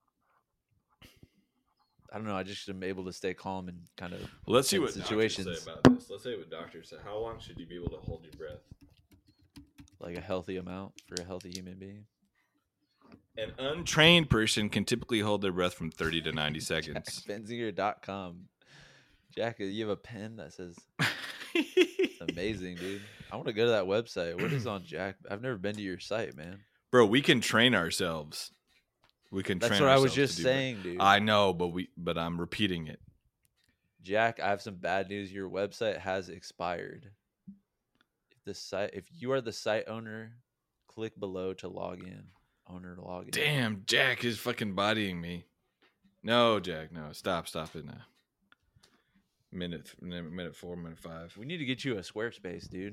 I don't know. I just am able to stay calm and kind of. Well, let's see in what situations. doctors say about this. Let's see what doctors say. How long should you be able to hold your breath? Like a healthy amount for a healthy human being. An untrained person can typically hold their breath from thirty to ninety seconds. Benzinger dot com. Jack, you have a pen that says amazing, dude. I want to go to that website. What is on Jack? I've never been to your site, man. Bro, we can train ourselves. We can That's train what I was ourselves to just do that. saying, dude. I know, but we but I'm repeating it. Jack, I have some bad news. Your website has expired. If the site, if you are the site owner, click below to log in. Owner to log in. Damn, Jack is fucking bodying me. No, Jack, no. Stop, stop it now. Minute minute four, minute five. We need to get you a Squarespace, dude.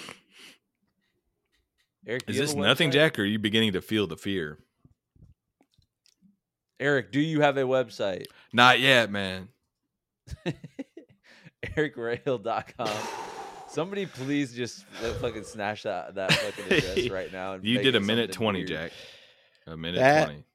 Eric, do Is you have this a nothing, website? Jack, or are you beginning to feel the fear? Eric, do you have a website? Not yet, man. Eric Rahill dot com. Somebody please just uh, fucking snatch that that fucking address right now. And You make did a it minute something twenty, weird. Jack. A minute That- twenty.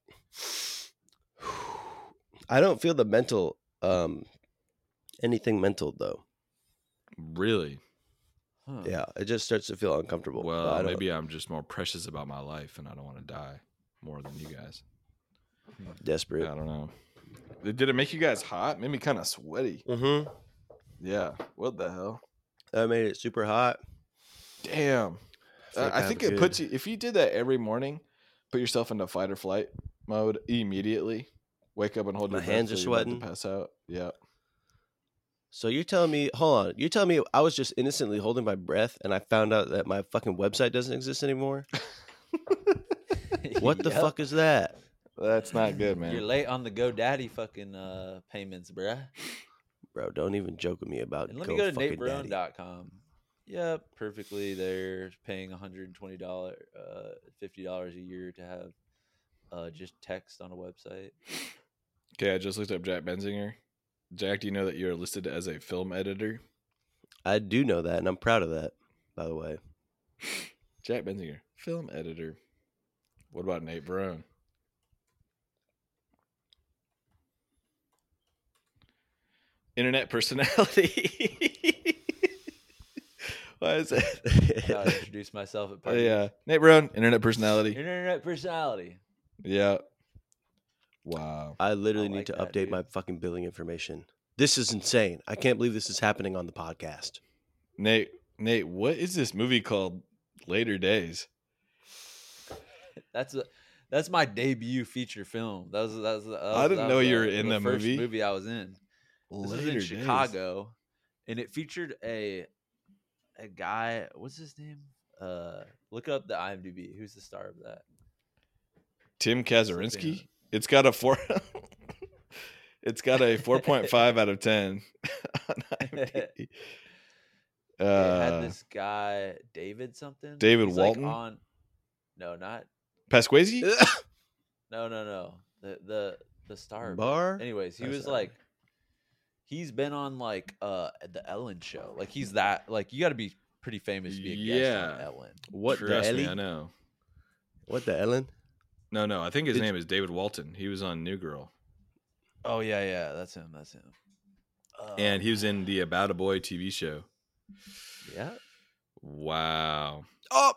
I don't feel the mental, um, anything mental though. Really? Huh. Yeah, it just starts to feel uncomfortable. but I Well, don't- maybe I'm just more precious about my life and I don't want to die more than you guys. desperate. I don't know. Did it make you guys hot? Made me kind of sweaty. Mm-hmm. Yeah. What the hell? That made it super hot. Damn. feel Uh, like I I think have it a puts good- you, if you did that every morning, put yourself into fight or flight mode immediately. Wake up and hold My your breath hands are till you're about to sweating. pass out. Yeah. So you're telling me, hold on, you're telling me I was just innocently holding my breath and I found out that my fucking website doesn't exist anymore? What the Yep. fuck is that? That's not good, man. You're late on the GoDaddy fucking uh, payments, bruh. Bro, don't even joke with me about And let me go go to fucking nate barone daddy. dot com. Yep, perfectly. They're paying one hundred twenty dollars, uh, fifty dollars a year to have uh, just text on a website. Okay, I just looked up Jack Benzinger. Jack, do you know that you're listed as a film editor? I do know that, and I'm proud of that, by the way. Jack Benzinger, film editor. What about Nate Barone? Internet personality. Why is that? Gotta introduce myself at Oh, parties. yeah, Nate Barone, internet personality. Internet personality. Yeah. Wow. I literally I need like to that, update dude. my fucking billing information. This is insane. I can't believe this is happening on the podcast. Nate, Nate, what is this movie called? Later Days. That's a that's my debut feature film. That was that was. That was I didn't that know was, you uh, were in the that first movie. Movie I was in. This was Later in Days. Chicago, and it featured a a guy. What's his name? Uh, look up the IMDb. Who's the star of that? Tim Kazurinsky. Something. It's got a four. It's got a four point five out of ten on IMDb. It had Uh, this guy David something. David He's, like, Walton? on. No, not Pasquazi? no no no. The the the star. of it. Bar? Anyways, he That's was not like, he's been on like uh the Ellen show. Like he's that like you got to be pretty famous to be a guest on Yeah. Ellen. What the Trust me, Ellie? I know. What the Ellen? No, no, I think his Did- name is David Walton. He was on New Girl. Oh yeah, yeah, that's him. That's him. Um, And he was in the About a Boy T V show. yeah. Wow. Oh,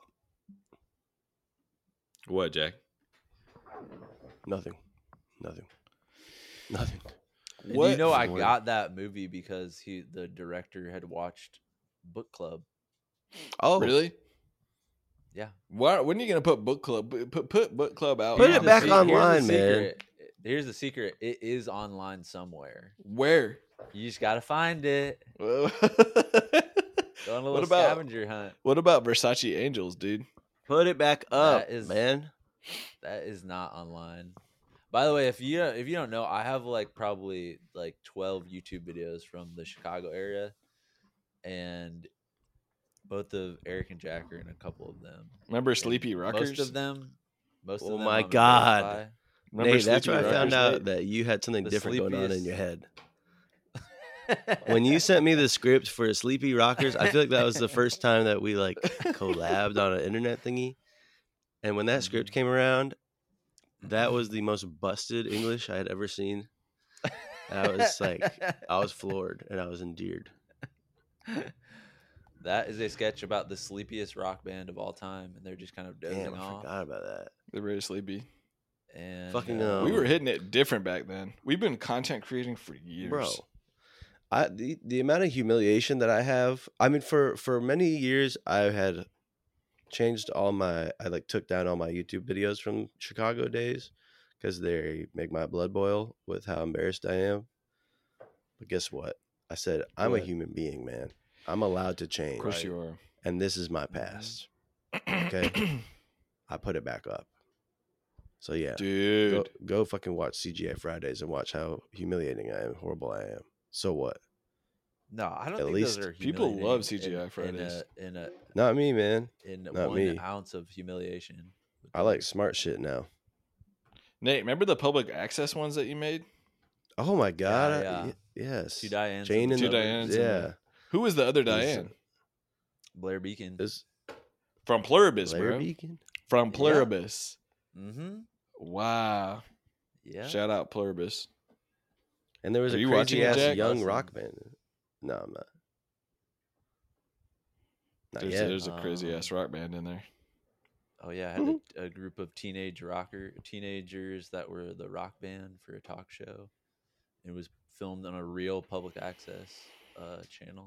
What, Jack? nothing, nothing, nothing. And What? you know, I Lord. got that movie because he, the director, had watched Book Club. Oh, Really? Yeah. Why? When are you gonna put book club? Put put book club out. Put now? it Here's the back se- online, here's the man. secret. Here's the secret. It is online somewhere. Where? You just gotta find it. Go on a little What about- scavenger hunt. What about Versace Angels, dude? Put it back up, That is- man. That is not online. By the way, if you if you don't know, I have like probably like twelve YouTube videos from the Chicago area, and both of Eric and Jack are in a couple of them. Remember And Sleepy Rockers? Most of them. Most Oh of them. my I'm God. embarrassed Remember Nate, that's Sleepy where I found Rockers, out Nate? that you had something The different going on in sleepiest- your head. by. When you sent me the script for Sleepy Rockers, I feel like that was the first time that we like collabed on an internet thingy. And when that script came around, that was the most busted English I had ever seen. And I was like, I was floored and I was endeared. That is a sketch about the sleepiest rock band of all time, and they're just kind of dozing Damn, I off. forgot about that. They're very sleepy. And Fucking, uh, um, We were hitting it different back then. We've been content creating for years. Bro, I the, the amount of humiliation that I have. I mean, for for many years, I had changed all my. I like took down all my YouTube videos from Chicago days because they make my blood boil with how embarrassed I am. But guess what? I said I'm What? a human being, man. I'm allowed to change, Of course Right. you are. and this is my past. Okay. I put it back up. So yeah, Dude. go, go fucking watch C G I Fridays and watch how humiliating I am, horrible I am. So what? no, I don't At think least those are people humiliating love C G I in- Fridays. In a, in a Not me, man. in Not one me. ounce of humiliation. with I like those. smart shit now. Nate, remember the public access ones that you made? Oh my god! I- yeah. y- yes. Two Dianes. Jane and Two the Dianes and yeah. Who was the other It was, Diane? Blair Beacon. Is From Pluribus, Blair bro. Beacon? From Yeah. Pluribus. Mm-hmm. Wow. Yeah. Shout out Pluribus. And there was Are a you watching crazy it, ass Jack? young Awesome. rock band. No, I'm not. Not There's, yet. there's a crazy Um, ass rock band in there. Oh yeah, I had a, a group of teenage rocker teenagers that were the rock band for a talk show. It was filmed on a real public access uh, channel.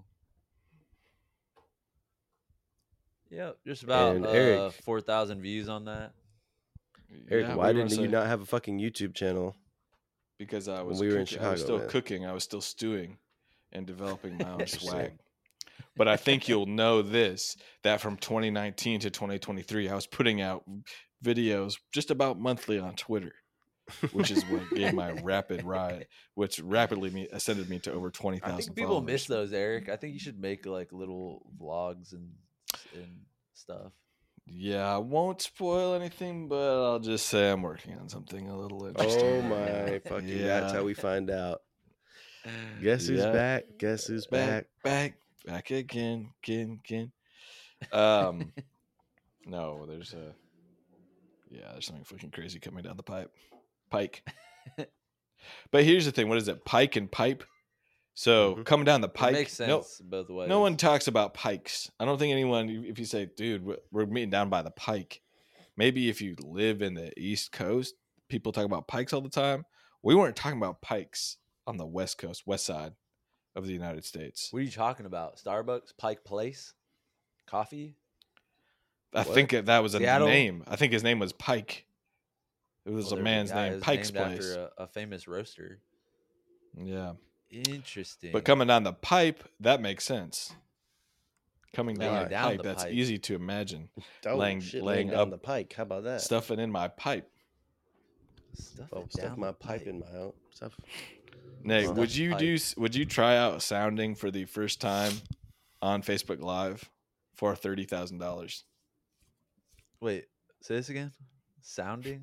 Yeah, just about And uh, Eric- four thousand views on that. Eric, Yeah, why what do you didn't wanna you say? not have a fucking YouTube channel? Because I when was we were in cooking- I was Chicago, still man? cooking. I was still stewing and developing my own Interesting. swag. But I think you'll know this, that from twenty nineteen to twenty twenty-three, I was putting out videos just about monthly on Twitter, which is what gave my rapid rise, which rapidly me, ascended me to over twenty I thousand think people miss those, Eric. I think you should make like little vlogs and and stuff. Yeah, I won't spoil anything, but I'll just say I'm working on something a little interesting. Oh right now. my fucking! Yeah. That's how we find out. Guess who's Yeah. back? Guess who's back? back, back, back again, again, again. Um, no, there's a, yeah, there's something fucking crazy coming down the pipe, pike. But here's the thing: what is it? Pike and pipe. So Mhm. coming down the It pike, makes no, sense both ways. no one talks about pikes. I don't think anyone. If you say, "Dude, we're- we're meeting down by the pike," maybe if you live in the East Coast, people talk about pikes all the time. We weren't talking about pikes on the West Coast, West Side of the United States. What are you talking about? Starbucks, Pike Place, coffee. I What? think that was a Seattle? name. I think his name was Pike. It was Well, a there's man's guy name, who's Pike's named Place. after a, a famous roaster. Yeah. Interesting. But coming down the pipe, that makes sense. Coming Laying down, it the down pipe, the that's pipe. easy to imagine. Oh, laying- shit, laying laying down up the pike. How about that? Stuffing in my pipe. Stuff Oh, it stuff down my the pipe in my own stuff. Nate, Stuff would you pipe. do? Would you try out sounding for the first time on Facebook Live for thirty thousand dollars? Wait, say this again. Sounding.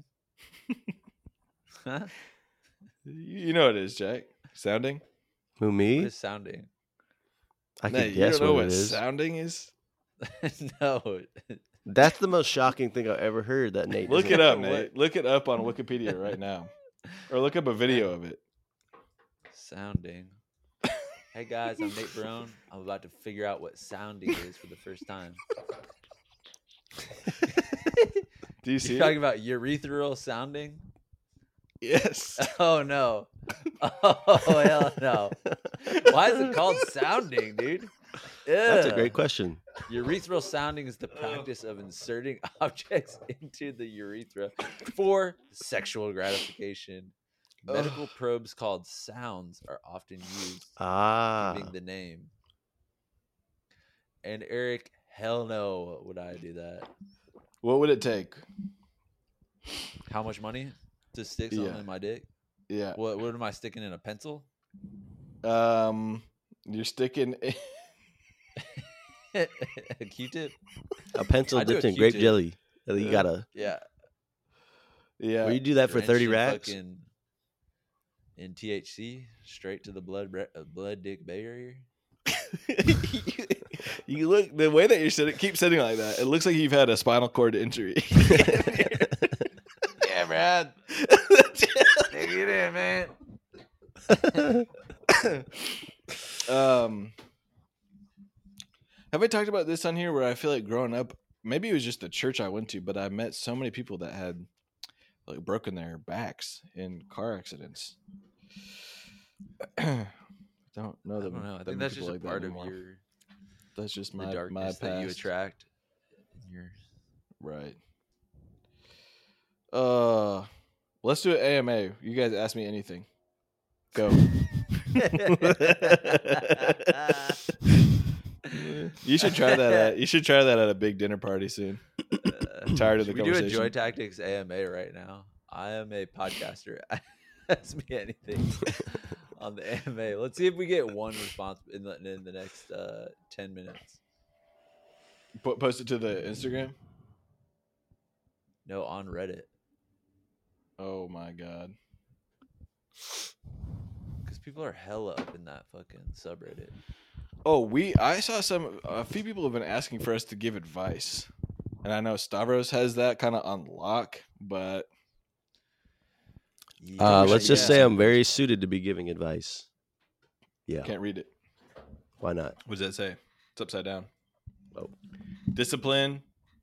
Huh? You know what it is, Jack. Sounding. Who What me? is sounding? I Nate, could you guess don't know what what it is. sounding is. No. That's the most shocking thing I've ever heard. That Nate. Look doesn't- it up, What? Nate. Look it up on Wikipedia right now, or look up a video of it. Sounding. Hey guys, I'm Nate Brown. I'm about to figure out what sounding is for the first time. Do you see You're talking it? about urethral sounding? Yes. Oh no. Oh hell no. Why is it called sounding, dude? That's a Ugh. great question. Urethral sounding is the practice of inserting objects into the urethra for sexual gratification. Medical probes called sounds are often used, Ah, giving the name. And Eric, hell no, would I do that? What would it take? How much money to stick something Yeah. in my dick? Yeah. What? What am I sticking in a pencil? Um, you're sticking. A Q-tip? a pencil I do a dipped in grape Q-tip. jelly. And then you Yeah. gotta. Yeah. Yeah. Will you do that for Drenched thirty in racks? fucking- In T H C, straight to the blood bre- uh, blood dick barrier. You look the way that you're sitting. Keep sitting like that. It looks like you've had a spinal cord injury. Yeah, Brad. Take it in, man. um, have I talked about this on here? Where I feel like growing up, maybe it was just the church I went to, but I met so many people that had like broken their backs in car accidents. Don't know I that. don't know. I that think many that's just people a like that part of anymore. your That's just the my my darkness that you past. attract. in Your Right. Uh, let's do an A M A. You guys ask me anything. Go. You should try that. At, you should try that at a big dinner party soon. Tired of the Should we do a conversation. Joy Tactics A M A right now. I am a podcaster. Ask me anything on the A M A. Let's see if we get one response in the in the next uh, ten minutes. Po- Post it to the Instagram. No, on Reddit, Oh my god. because people are hella up in that fucking subreddit. Oh, we. I saw some. A few people have been asking for us to give advice, and I know Stavros has that kind of on lock, but Yeah, Uh, we let's should just get say some I'm very suited to be giving advice. Yeah, can't read it. why not? What does that say? It's upside down. Oh. Discipline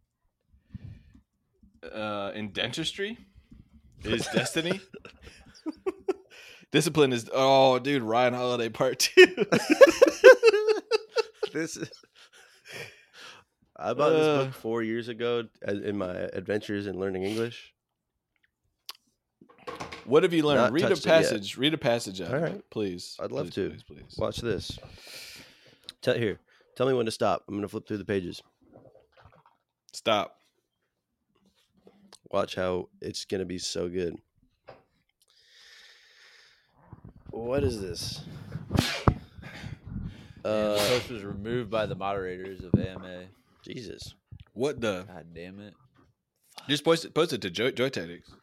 uh, in dentistry is destiny. Discipline is oh, dude, Ryan Holiday part two. This is. I bought this Uh. book four years ago as- in my adventures in learning English. What have you learned? Not Read a touched it yet. passage. Read a passage out All of right. it, please. I'd love Please, to. Please, please. Watch this. Tell here. Tell me when to stop. I'm gonna flip through the pages. Stop. Watch how it's gonna be so good. What is this? Uh, the Uh, post was removed by the moderators of A M A. Jesus. What the? God damn it! Just post it. Post it to Joy, Joy Tactics.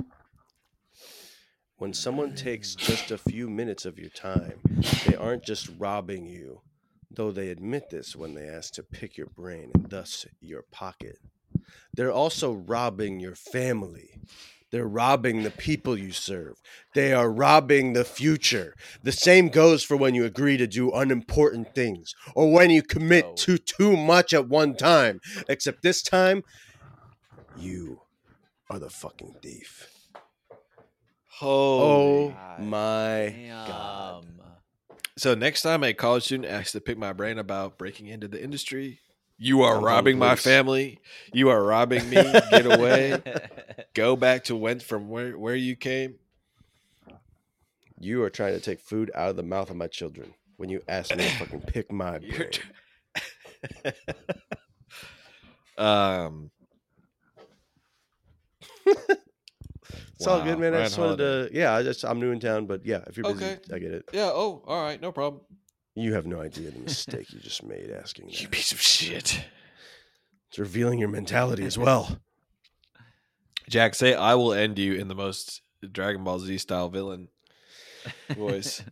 When someone takes just a few minutes of your time, they aren't just robbing you, though they admit this when they ask to pick your brain and thus your pocket. They're also robbing your family. They're robbing the people you serve. They are robbing the future. The same goes for when you agree to do unimportant things or when you commit Oh. to too much at one time. Except this time, you are the fucking thief. Holy. Oh my Damn. God. So next time a college student asks to pick my brain about breaking into the industry, you are I'm robbing calling my police. family. You are robbing me. Get away. Go back to when from where where you came. You are trying to take food out of the mouth of my children when you ask me to fucking pick my You're brain. t- um. It's all Wow, good, man. I Ryan just wanted Holiday. to. Yeah, I just I'm new in town, but yeah, if you're busy, Okay. I get it. Yeah. Oh, all right. No problem. You have no idea the mistake you just made asking that. You piece of shit. It's revealing your mentality as well. Jack, say I will end you in the most Dragon Ball Z style villain voice.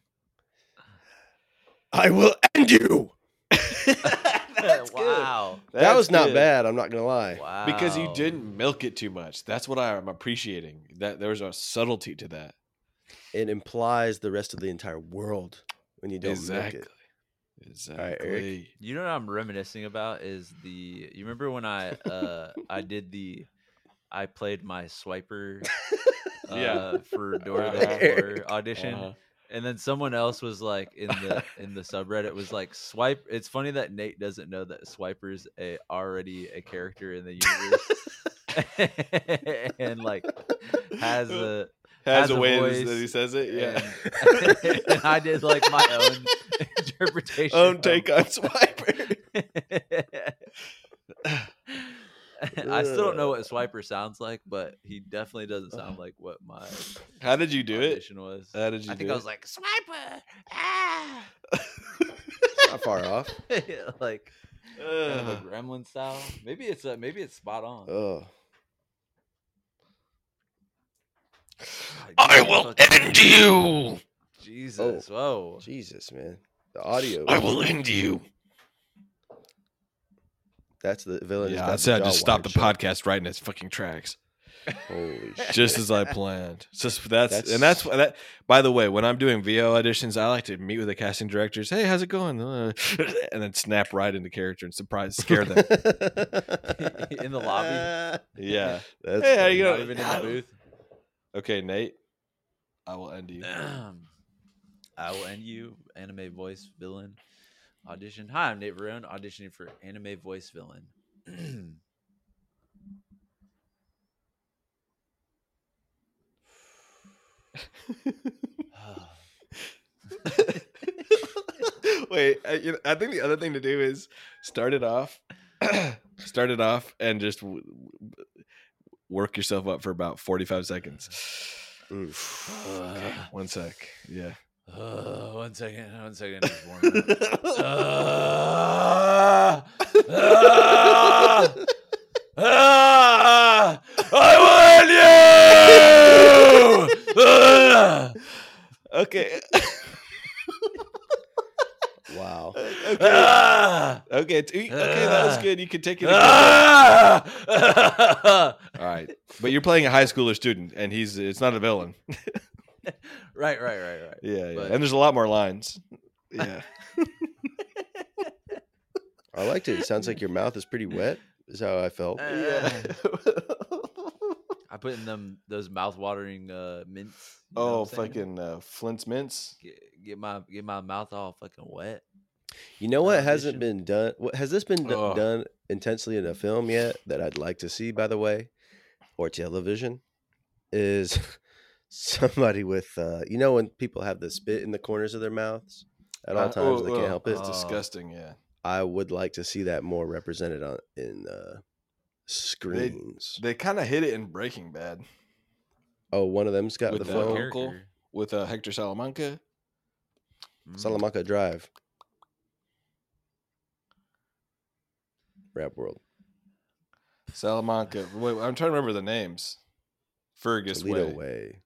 I will end you. That's good. Wow. that That's was not good. bad. I'm not gonna lie. Wow. Because you didn't milk it too much. That's what I'm appreciating. That there was a subtlety to that. It implies the rest of the entire world when you don't Exactly. milk it. Exactly. right, Eric. You know what I'm reminiscing about is the. You remember when I uh I did the, I played my swiper, uh, Yeah. for Dora the Uh-huh. Explorer audition, Uh-huh. and then someone else was like in the in the subreddit was like swipe. It's funny that Nate doesn't know that Swiper's a already a character in the universe, and like has a Has, has a a way voice that he says it. Yeah. and, and I did like my own interpretation. Own of- take on Swiper. I still don't know what Swiper sounds like, but he definitely doesn't sound like what my How did you do it? audition was. How did you I do think it? I was like Swiper, ah, Not far off. like kind of a Ugh. gremlin style. Maybe it's uh, maybe it's spot on. Oh, God, I you will fucking- end you. Jesus, whoa. Jesus, man. The audio. I will end you. That's the villain. Yeah, has I got said the I just jaw stopped the wired podcast right in its fucking tracks. shut. Holy shit. Just as I planned. Just that's, That's- and that's that. By the way, when I'm doing V O auditions, I like to meet with the casting directors. Hey, how's it going? Uh, and then snap right into character and surprise, scare them. In the lobby? Yeah. That's Hey, how funny. you Not doing? even in the booth. Okay, Nate. I will end you. I will end you. Anime voice villain audition. Hi, I'm Nate Verone, auditioning for anime voice villain. Wait, I, you know, I think the other thing to do is start it off, start it off, and just w- w- work yourself up for about forty-five seconds. Mm. Okay, one sec. Yeah. Uh, one second. One second. Just warm up. Ah, ah, ah, I will end you. Ah. Okay. Wow. Okay. Ah. Okay. t- Okay. That was good. You can take it. Again. Ah. All right. But you're playing a high schooler student, and he's it's not a villain. Right, right, right, right. Yeah. Yeah. But- And there's a lot more lines. Yeah. I liked it. It sounds like your mouth is pretty wet. Is how I felt. Uh, I put in them those mouth-watering uh, mints. you know Oh, what I'm saying? fucking uh, Flint's mints. get, get my get my mouth all fucking wet. You know what hasn't audition. been done? What has this been d- Ugh. done intensely in a film yet? That I'd like to see, by the way, or television, is somebody with uh, you know when people have the spit in the corners of their mouths at all Uh, times, oh, they can't oh, help it. It's disgusting. Yeah. I would like to see that more represented on in uh, screens. They kind of hit it in Breaking Bad oh, one of them's got with the that phone. character. uncle with uh, Hector Salamanca. Mm. Salamanca Drive. Rap World. Salamanca. Wait, I'm trying to remember the names. Fergus Toledo Way. Way.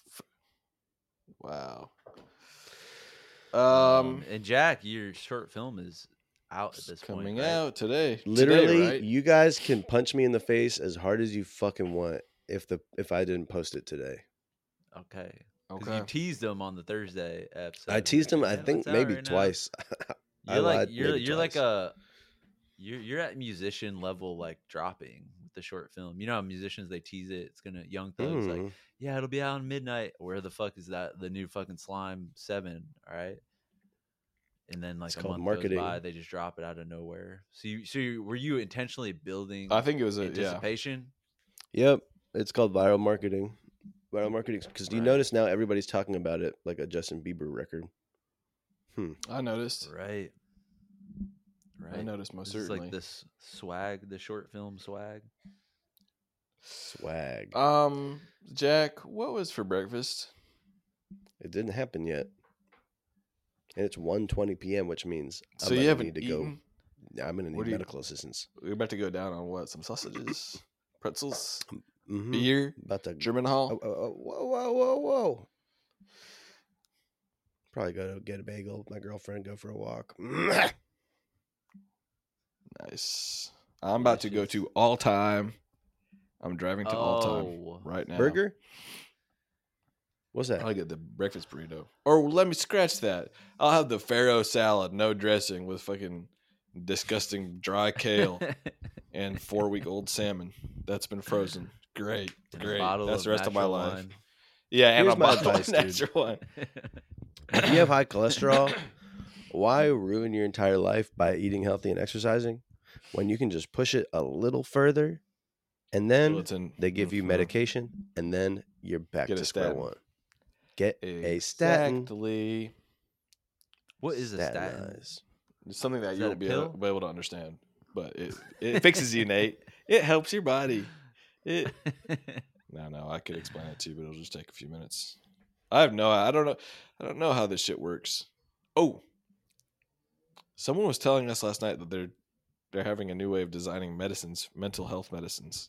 Wow. Um, Um, and Jack, your short film is out at this coming point. right? out today. Literally, today, right? you guys can punch me in the face as hard as you fucking want if the if I didn't post it today. Okay. Because Okay. you teased them on the Thursday episode. I You're teased him, like, I "Yeah, think it's out maybe right now." twice. I You're like lied, you're maybe you're like twice. a you're you're at musician level like dropping with the short film. You know how musicians they tease it. It's gonna Young Thug's like, Mm. yeah, it'll be out on midnight. Where the fuck is that? The new fucking Slime Seven, all right? And then like It's a called month marketing. goes by, they just drop it out of nowhere. So you, so you, were you intentionally building I think it was a yeah. anticipation? Yep, it's called viral marketing. Viral marketing because you Right. notice now everybody's talking about it like a Justin Bieber record. Hmm. I noticed. Right. Right. I noticed most This is certainly. like this swag, the short film swag. Swag. Um, Jack, what was for breakfast? It didn't happen yet, and it's one twenty p.m., which means I'm So you gonna haven't need to eaten? go. I'm gonna need What do you- medical assistance. We're about to go down on what? Some sausages, pretzels, Mm-hmm. beer, About to. German Hall. Oh, oh, oh, whoa, whoa, whoa, whoa! Probably go to get a bagel with my girlfriend. Go for a walk. Nice. I'm about to go to All Time. I'm driving to All Time Oh. right now. Burger. What's that? I'll get the breakfast burrito. Or let me scratch that. I'll have the Pharaoh salad, no dressing, with fucking disgusting dry kale and four week old salmon that's been frozen. Great, And a great. bottle That's of the rest of my natural life. wine. Yeah, and Here's a my bottle advice, of dude. natural wine. If you have high cholesterol, why ruin your entire life by eating healthy and exercising when you can just push it a little further, and then Well, it's in- they give you Mhm. medication, and then you're back Get to a square statin. one. Get a statin. Exactly. What is a statin? Statinize. It's something that Is you that won't a be able, pill? be able to understand, but it it fixes you, Nate. It helps your body. It no, no, I could explain it to you, but it'll just take a few minutes. I have no, I don't know, I don't know how this shit works. Oh, someone was telling us last night that they're they're having a new way of designing medicines, mental health medicines.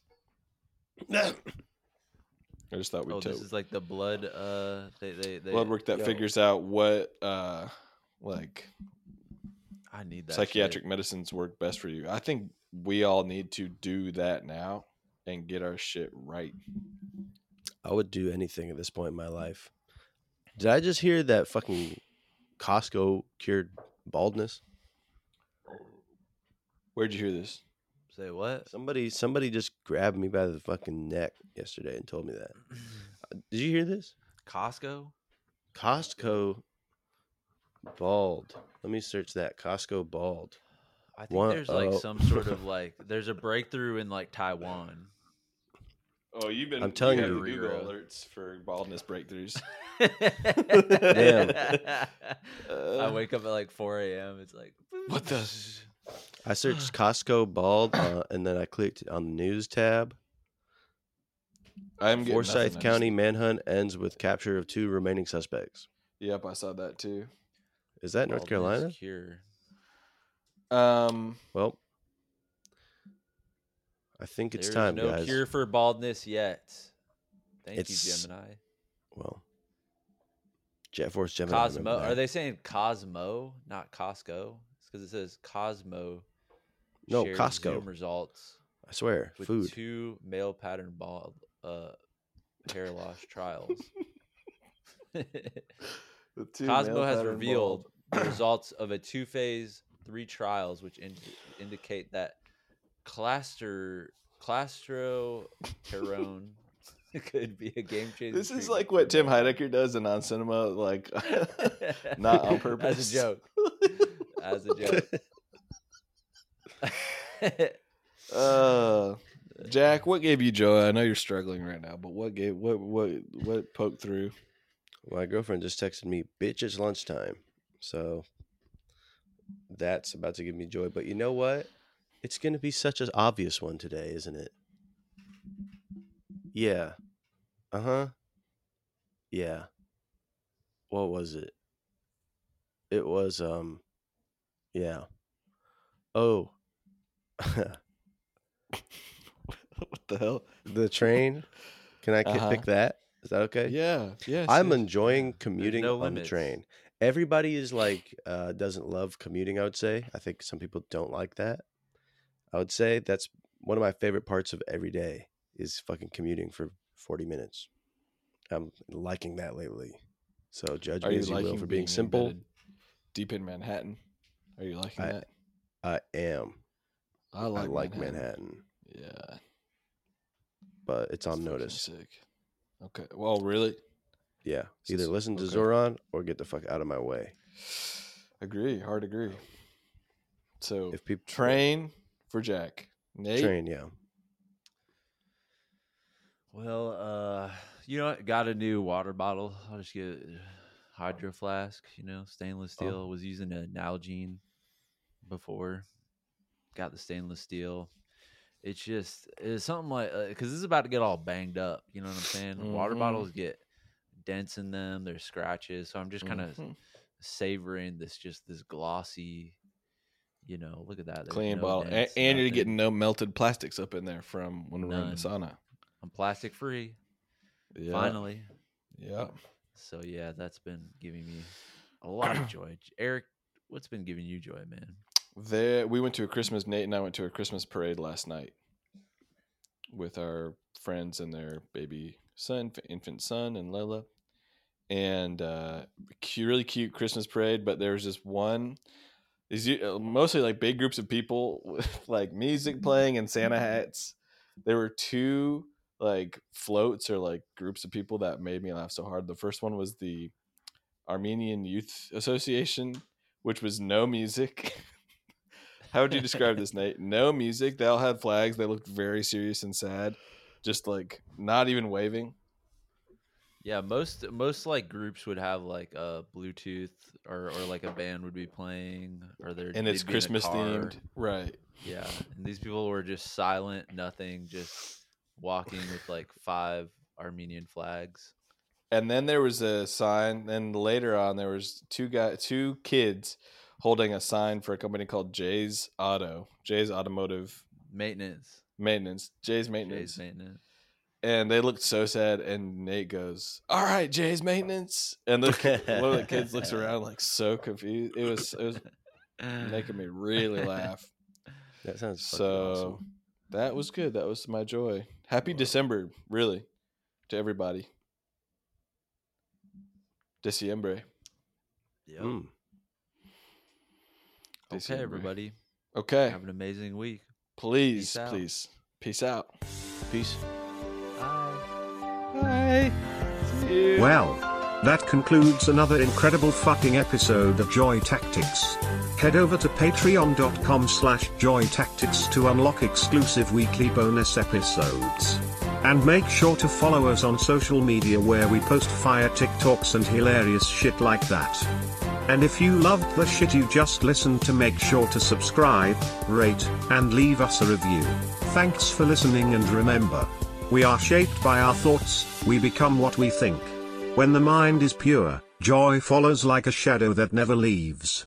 I just thought we'd Oh, tell this is like the blood. Uh, they they, they blood work that Yo. figures out what uh like I need that psychiatric shit. medicines work best for you. I think we all need to do that now and get our shit right. I would do anything at this point in my life. Did I just hear that fucking Costco cured baldness? Where'd you hear this? Say what? Somebody, somebody just grabbed me by the fucking neck yesterday and told me that. Did you hear this? Costco. Costco bald. Let me search that. Costco bald. I think One- there's like oh. some sort of like there's a breakthrough in like Taiwan. Oh, you've been. I'm telling have you. the Google Regrow. alerts for baldness breakthroughs. Damn. I Uh, wake up at like four a.m. It's like What the? I searched Costco bald, uh, and then I clicked on the news tab. I'm getting Forsyth nothing, I just- County manhunt ends with capture of two remaining suspects. Yep, I saw that too. Is that North Baldness Carolina? Cure. Um, Well, I think it's There's time, no guys. cure for baldness yet. Thank It's- you, Gemini. Well, Jet Force Gemini. Cosmo. remember that. Are they saying Cosmo, not Costco? It's because it says Cosmo. No, shares Costco. Zoom results I swear, with food. two male pattern bald uh, hair loss trials. the two Cosmo male has pattern revealed bald. the results of a two-phase, three trials, which in- indicate that cluster clastroterone could be a game-changing. This is treatment like for what Tim men. Heidecker does in On Cinema, like not on purpose. As a joke. As a joke. Uh, Jack, what gave you joy? I know you're struggling right now, but what gave what what what poked through? My girlfriend just texted me, "Bitch, it's lunchtime." So that's about to give me joy. But you know what? It's going to be such an obvious one today, isn't it? Yeah. Uh huh. Yeah. What was it? It was, um, yeah. Oh. What the hell? The train. Can I ki- Uh-huh. pick that? Is that okay? Yeah, yes. I'm yes. enjoying commuting no on limits. the train. Everybody is like uh, doesn't love commuting. I would say. I think some people don't like that. I would say that's one of my favorite parts of every day is fucking commuting for forty minutes. I'm liking that lately. So judge Are me you as you will liking for being being simple. embedded deep in Manhattan? Are you liking I- that? I am. I like, I like Manhattan. Manhattan. Yeah. but it's on That's fucking notice. Sick. Okay. Well, really? Yeah, either listen to Okay. Zoran or get the fuck out of my way. Agree. Hard agree. So If people train for Jack. Nate. train, yeah. Well, uh, you know what? Got a new water bottle. I'll just get a hydro flask, you know, stainless Oh. steel. Was using a Nalgene before. Got the stainless steel. It's just, it's something like, because this is about to get all banged up. You know what I'm saying? Water Mhm. bottles get dents in them, there's scratches. So I'm just kind of Mhm. savoring this, just this glossy, you know, look at that. There's Clean no bottle. And, dents, and you're nothing. getting no melted plastics up in there from when we're in the None. sauna. I'm plastic free, Yeah. finally. Yeah. So yeah, that's been giving me a lot of joy. Eric, what's been giving you joy, man? There, we went to a Christmas. Nate and I went to a Christmas parade last night with our friends and their baby son, infant son, and Layla, and uh, cu- really cute Christmas parade. But there was just one. These u- mostly like big groups of people with like music playing and Santa hats. There were two like floats or like groups of people that made me laugh so hard. The first one was the Armenian Youth Association, which was no music. How would you describe this, Nate? No music. They all had flags. They looked very serious and sad. Just like not even waving. Yeah, most most like groups would have like a Bluetooth or or like a band would be playing or they're And it's they'd be in a Christmas car. themed. Right. Yeah, and these people were just silent, nothing, just walking with like five Armenian flags. And then there was a sign. Then later on, there was two guy, two kids holding a sign for a company called Jay's Auto, Jay's Automotive Maintenance, Maintenance, Jay's Maintenance. Jay's maintenance. And they looked so sad. And Nate goes, "All right, Jay's Maintenance." And the one of the kids looks around like so confused. It was it was making me really laugh. That sounds fucking So awesome. that was good. That was my joy. Happy December, really, to everybody. Diciembre. Yep. Mm. Okay, Diciembre. everybody, Okay, have an amazing week. please, Peace out. please, peace out. Peace. Bye. Bye. See you. Well, that concludes another incredible fucking episode of Joy Tactics. Head over to patreon.com slash Joy Tactics to unlock exclusive weekly bonus episodes. And make sure to follow us on social media where we post fire TikToks and hilarious shit like that. And if you loved the shit you just listened to, make sure to subscribe, rate, and leave us a review. Thanks for listening, and remember, we are shaped by our thoughts, we become what we think. When the mind is pure, joy follows like a shadow that never leaves.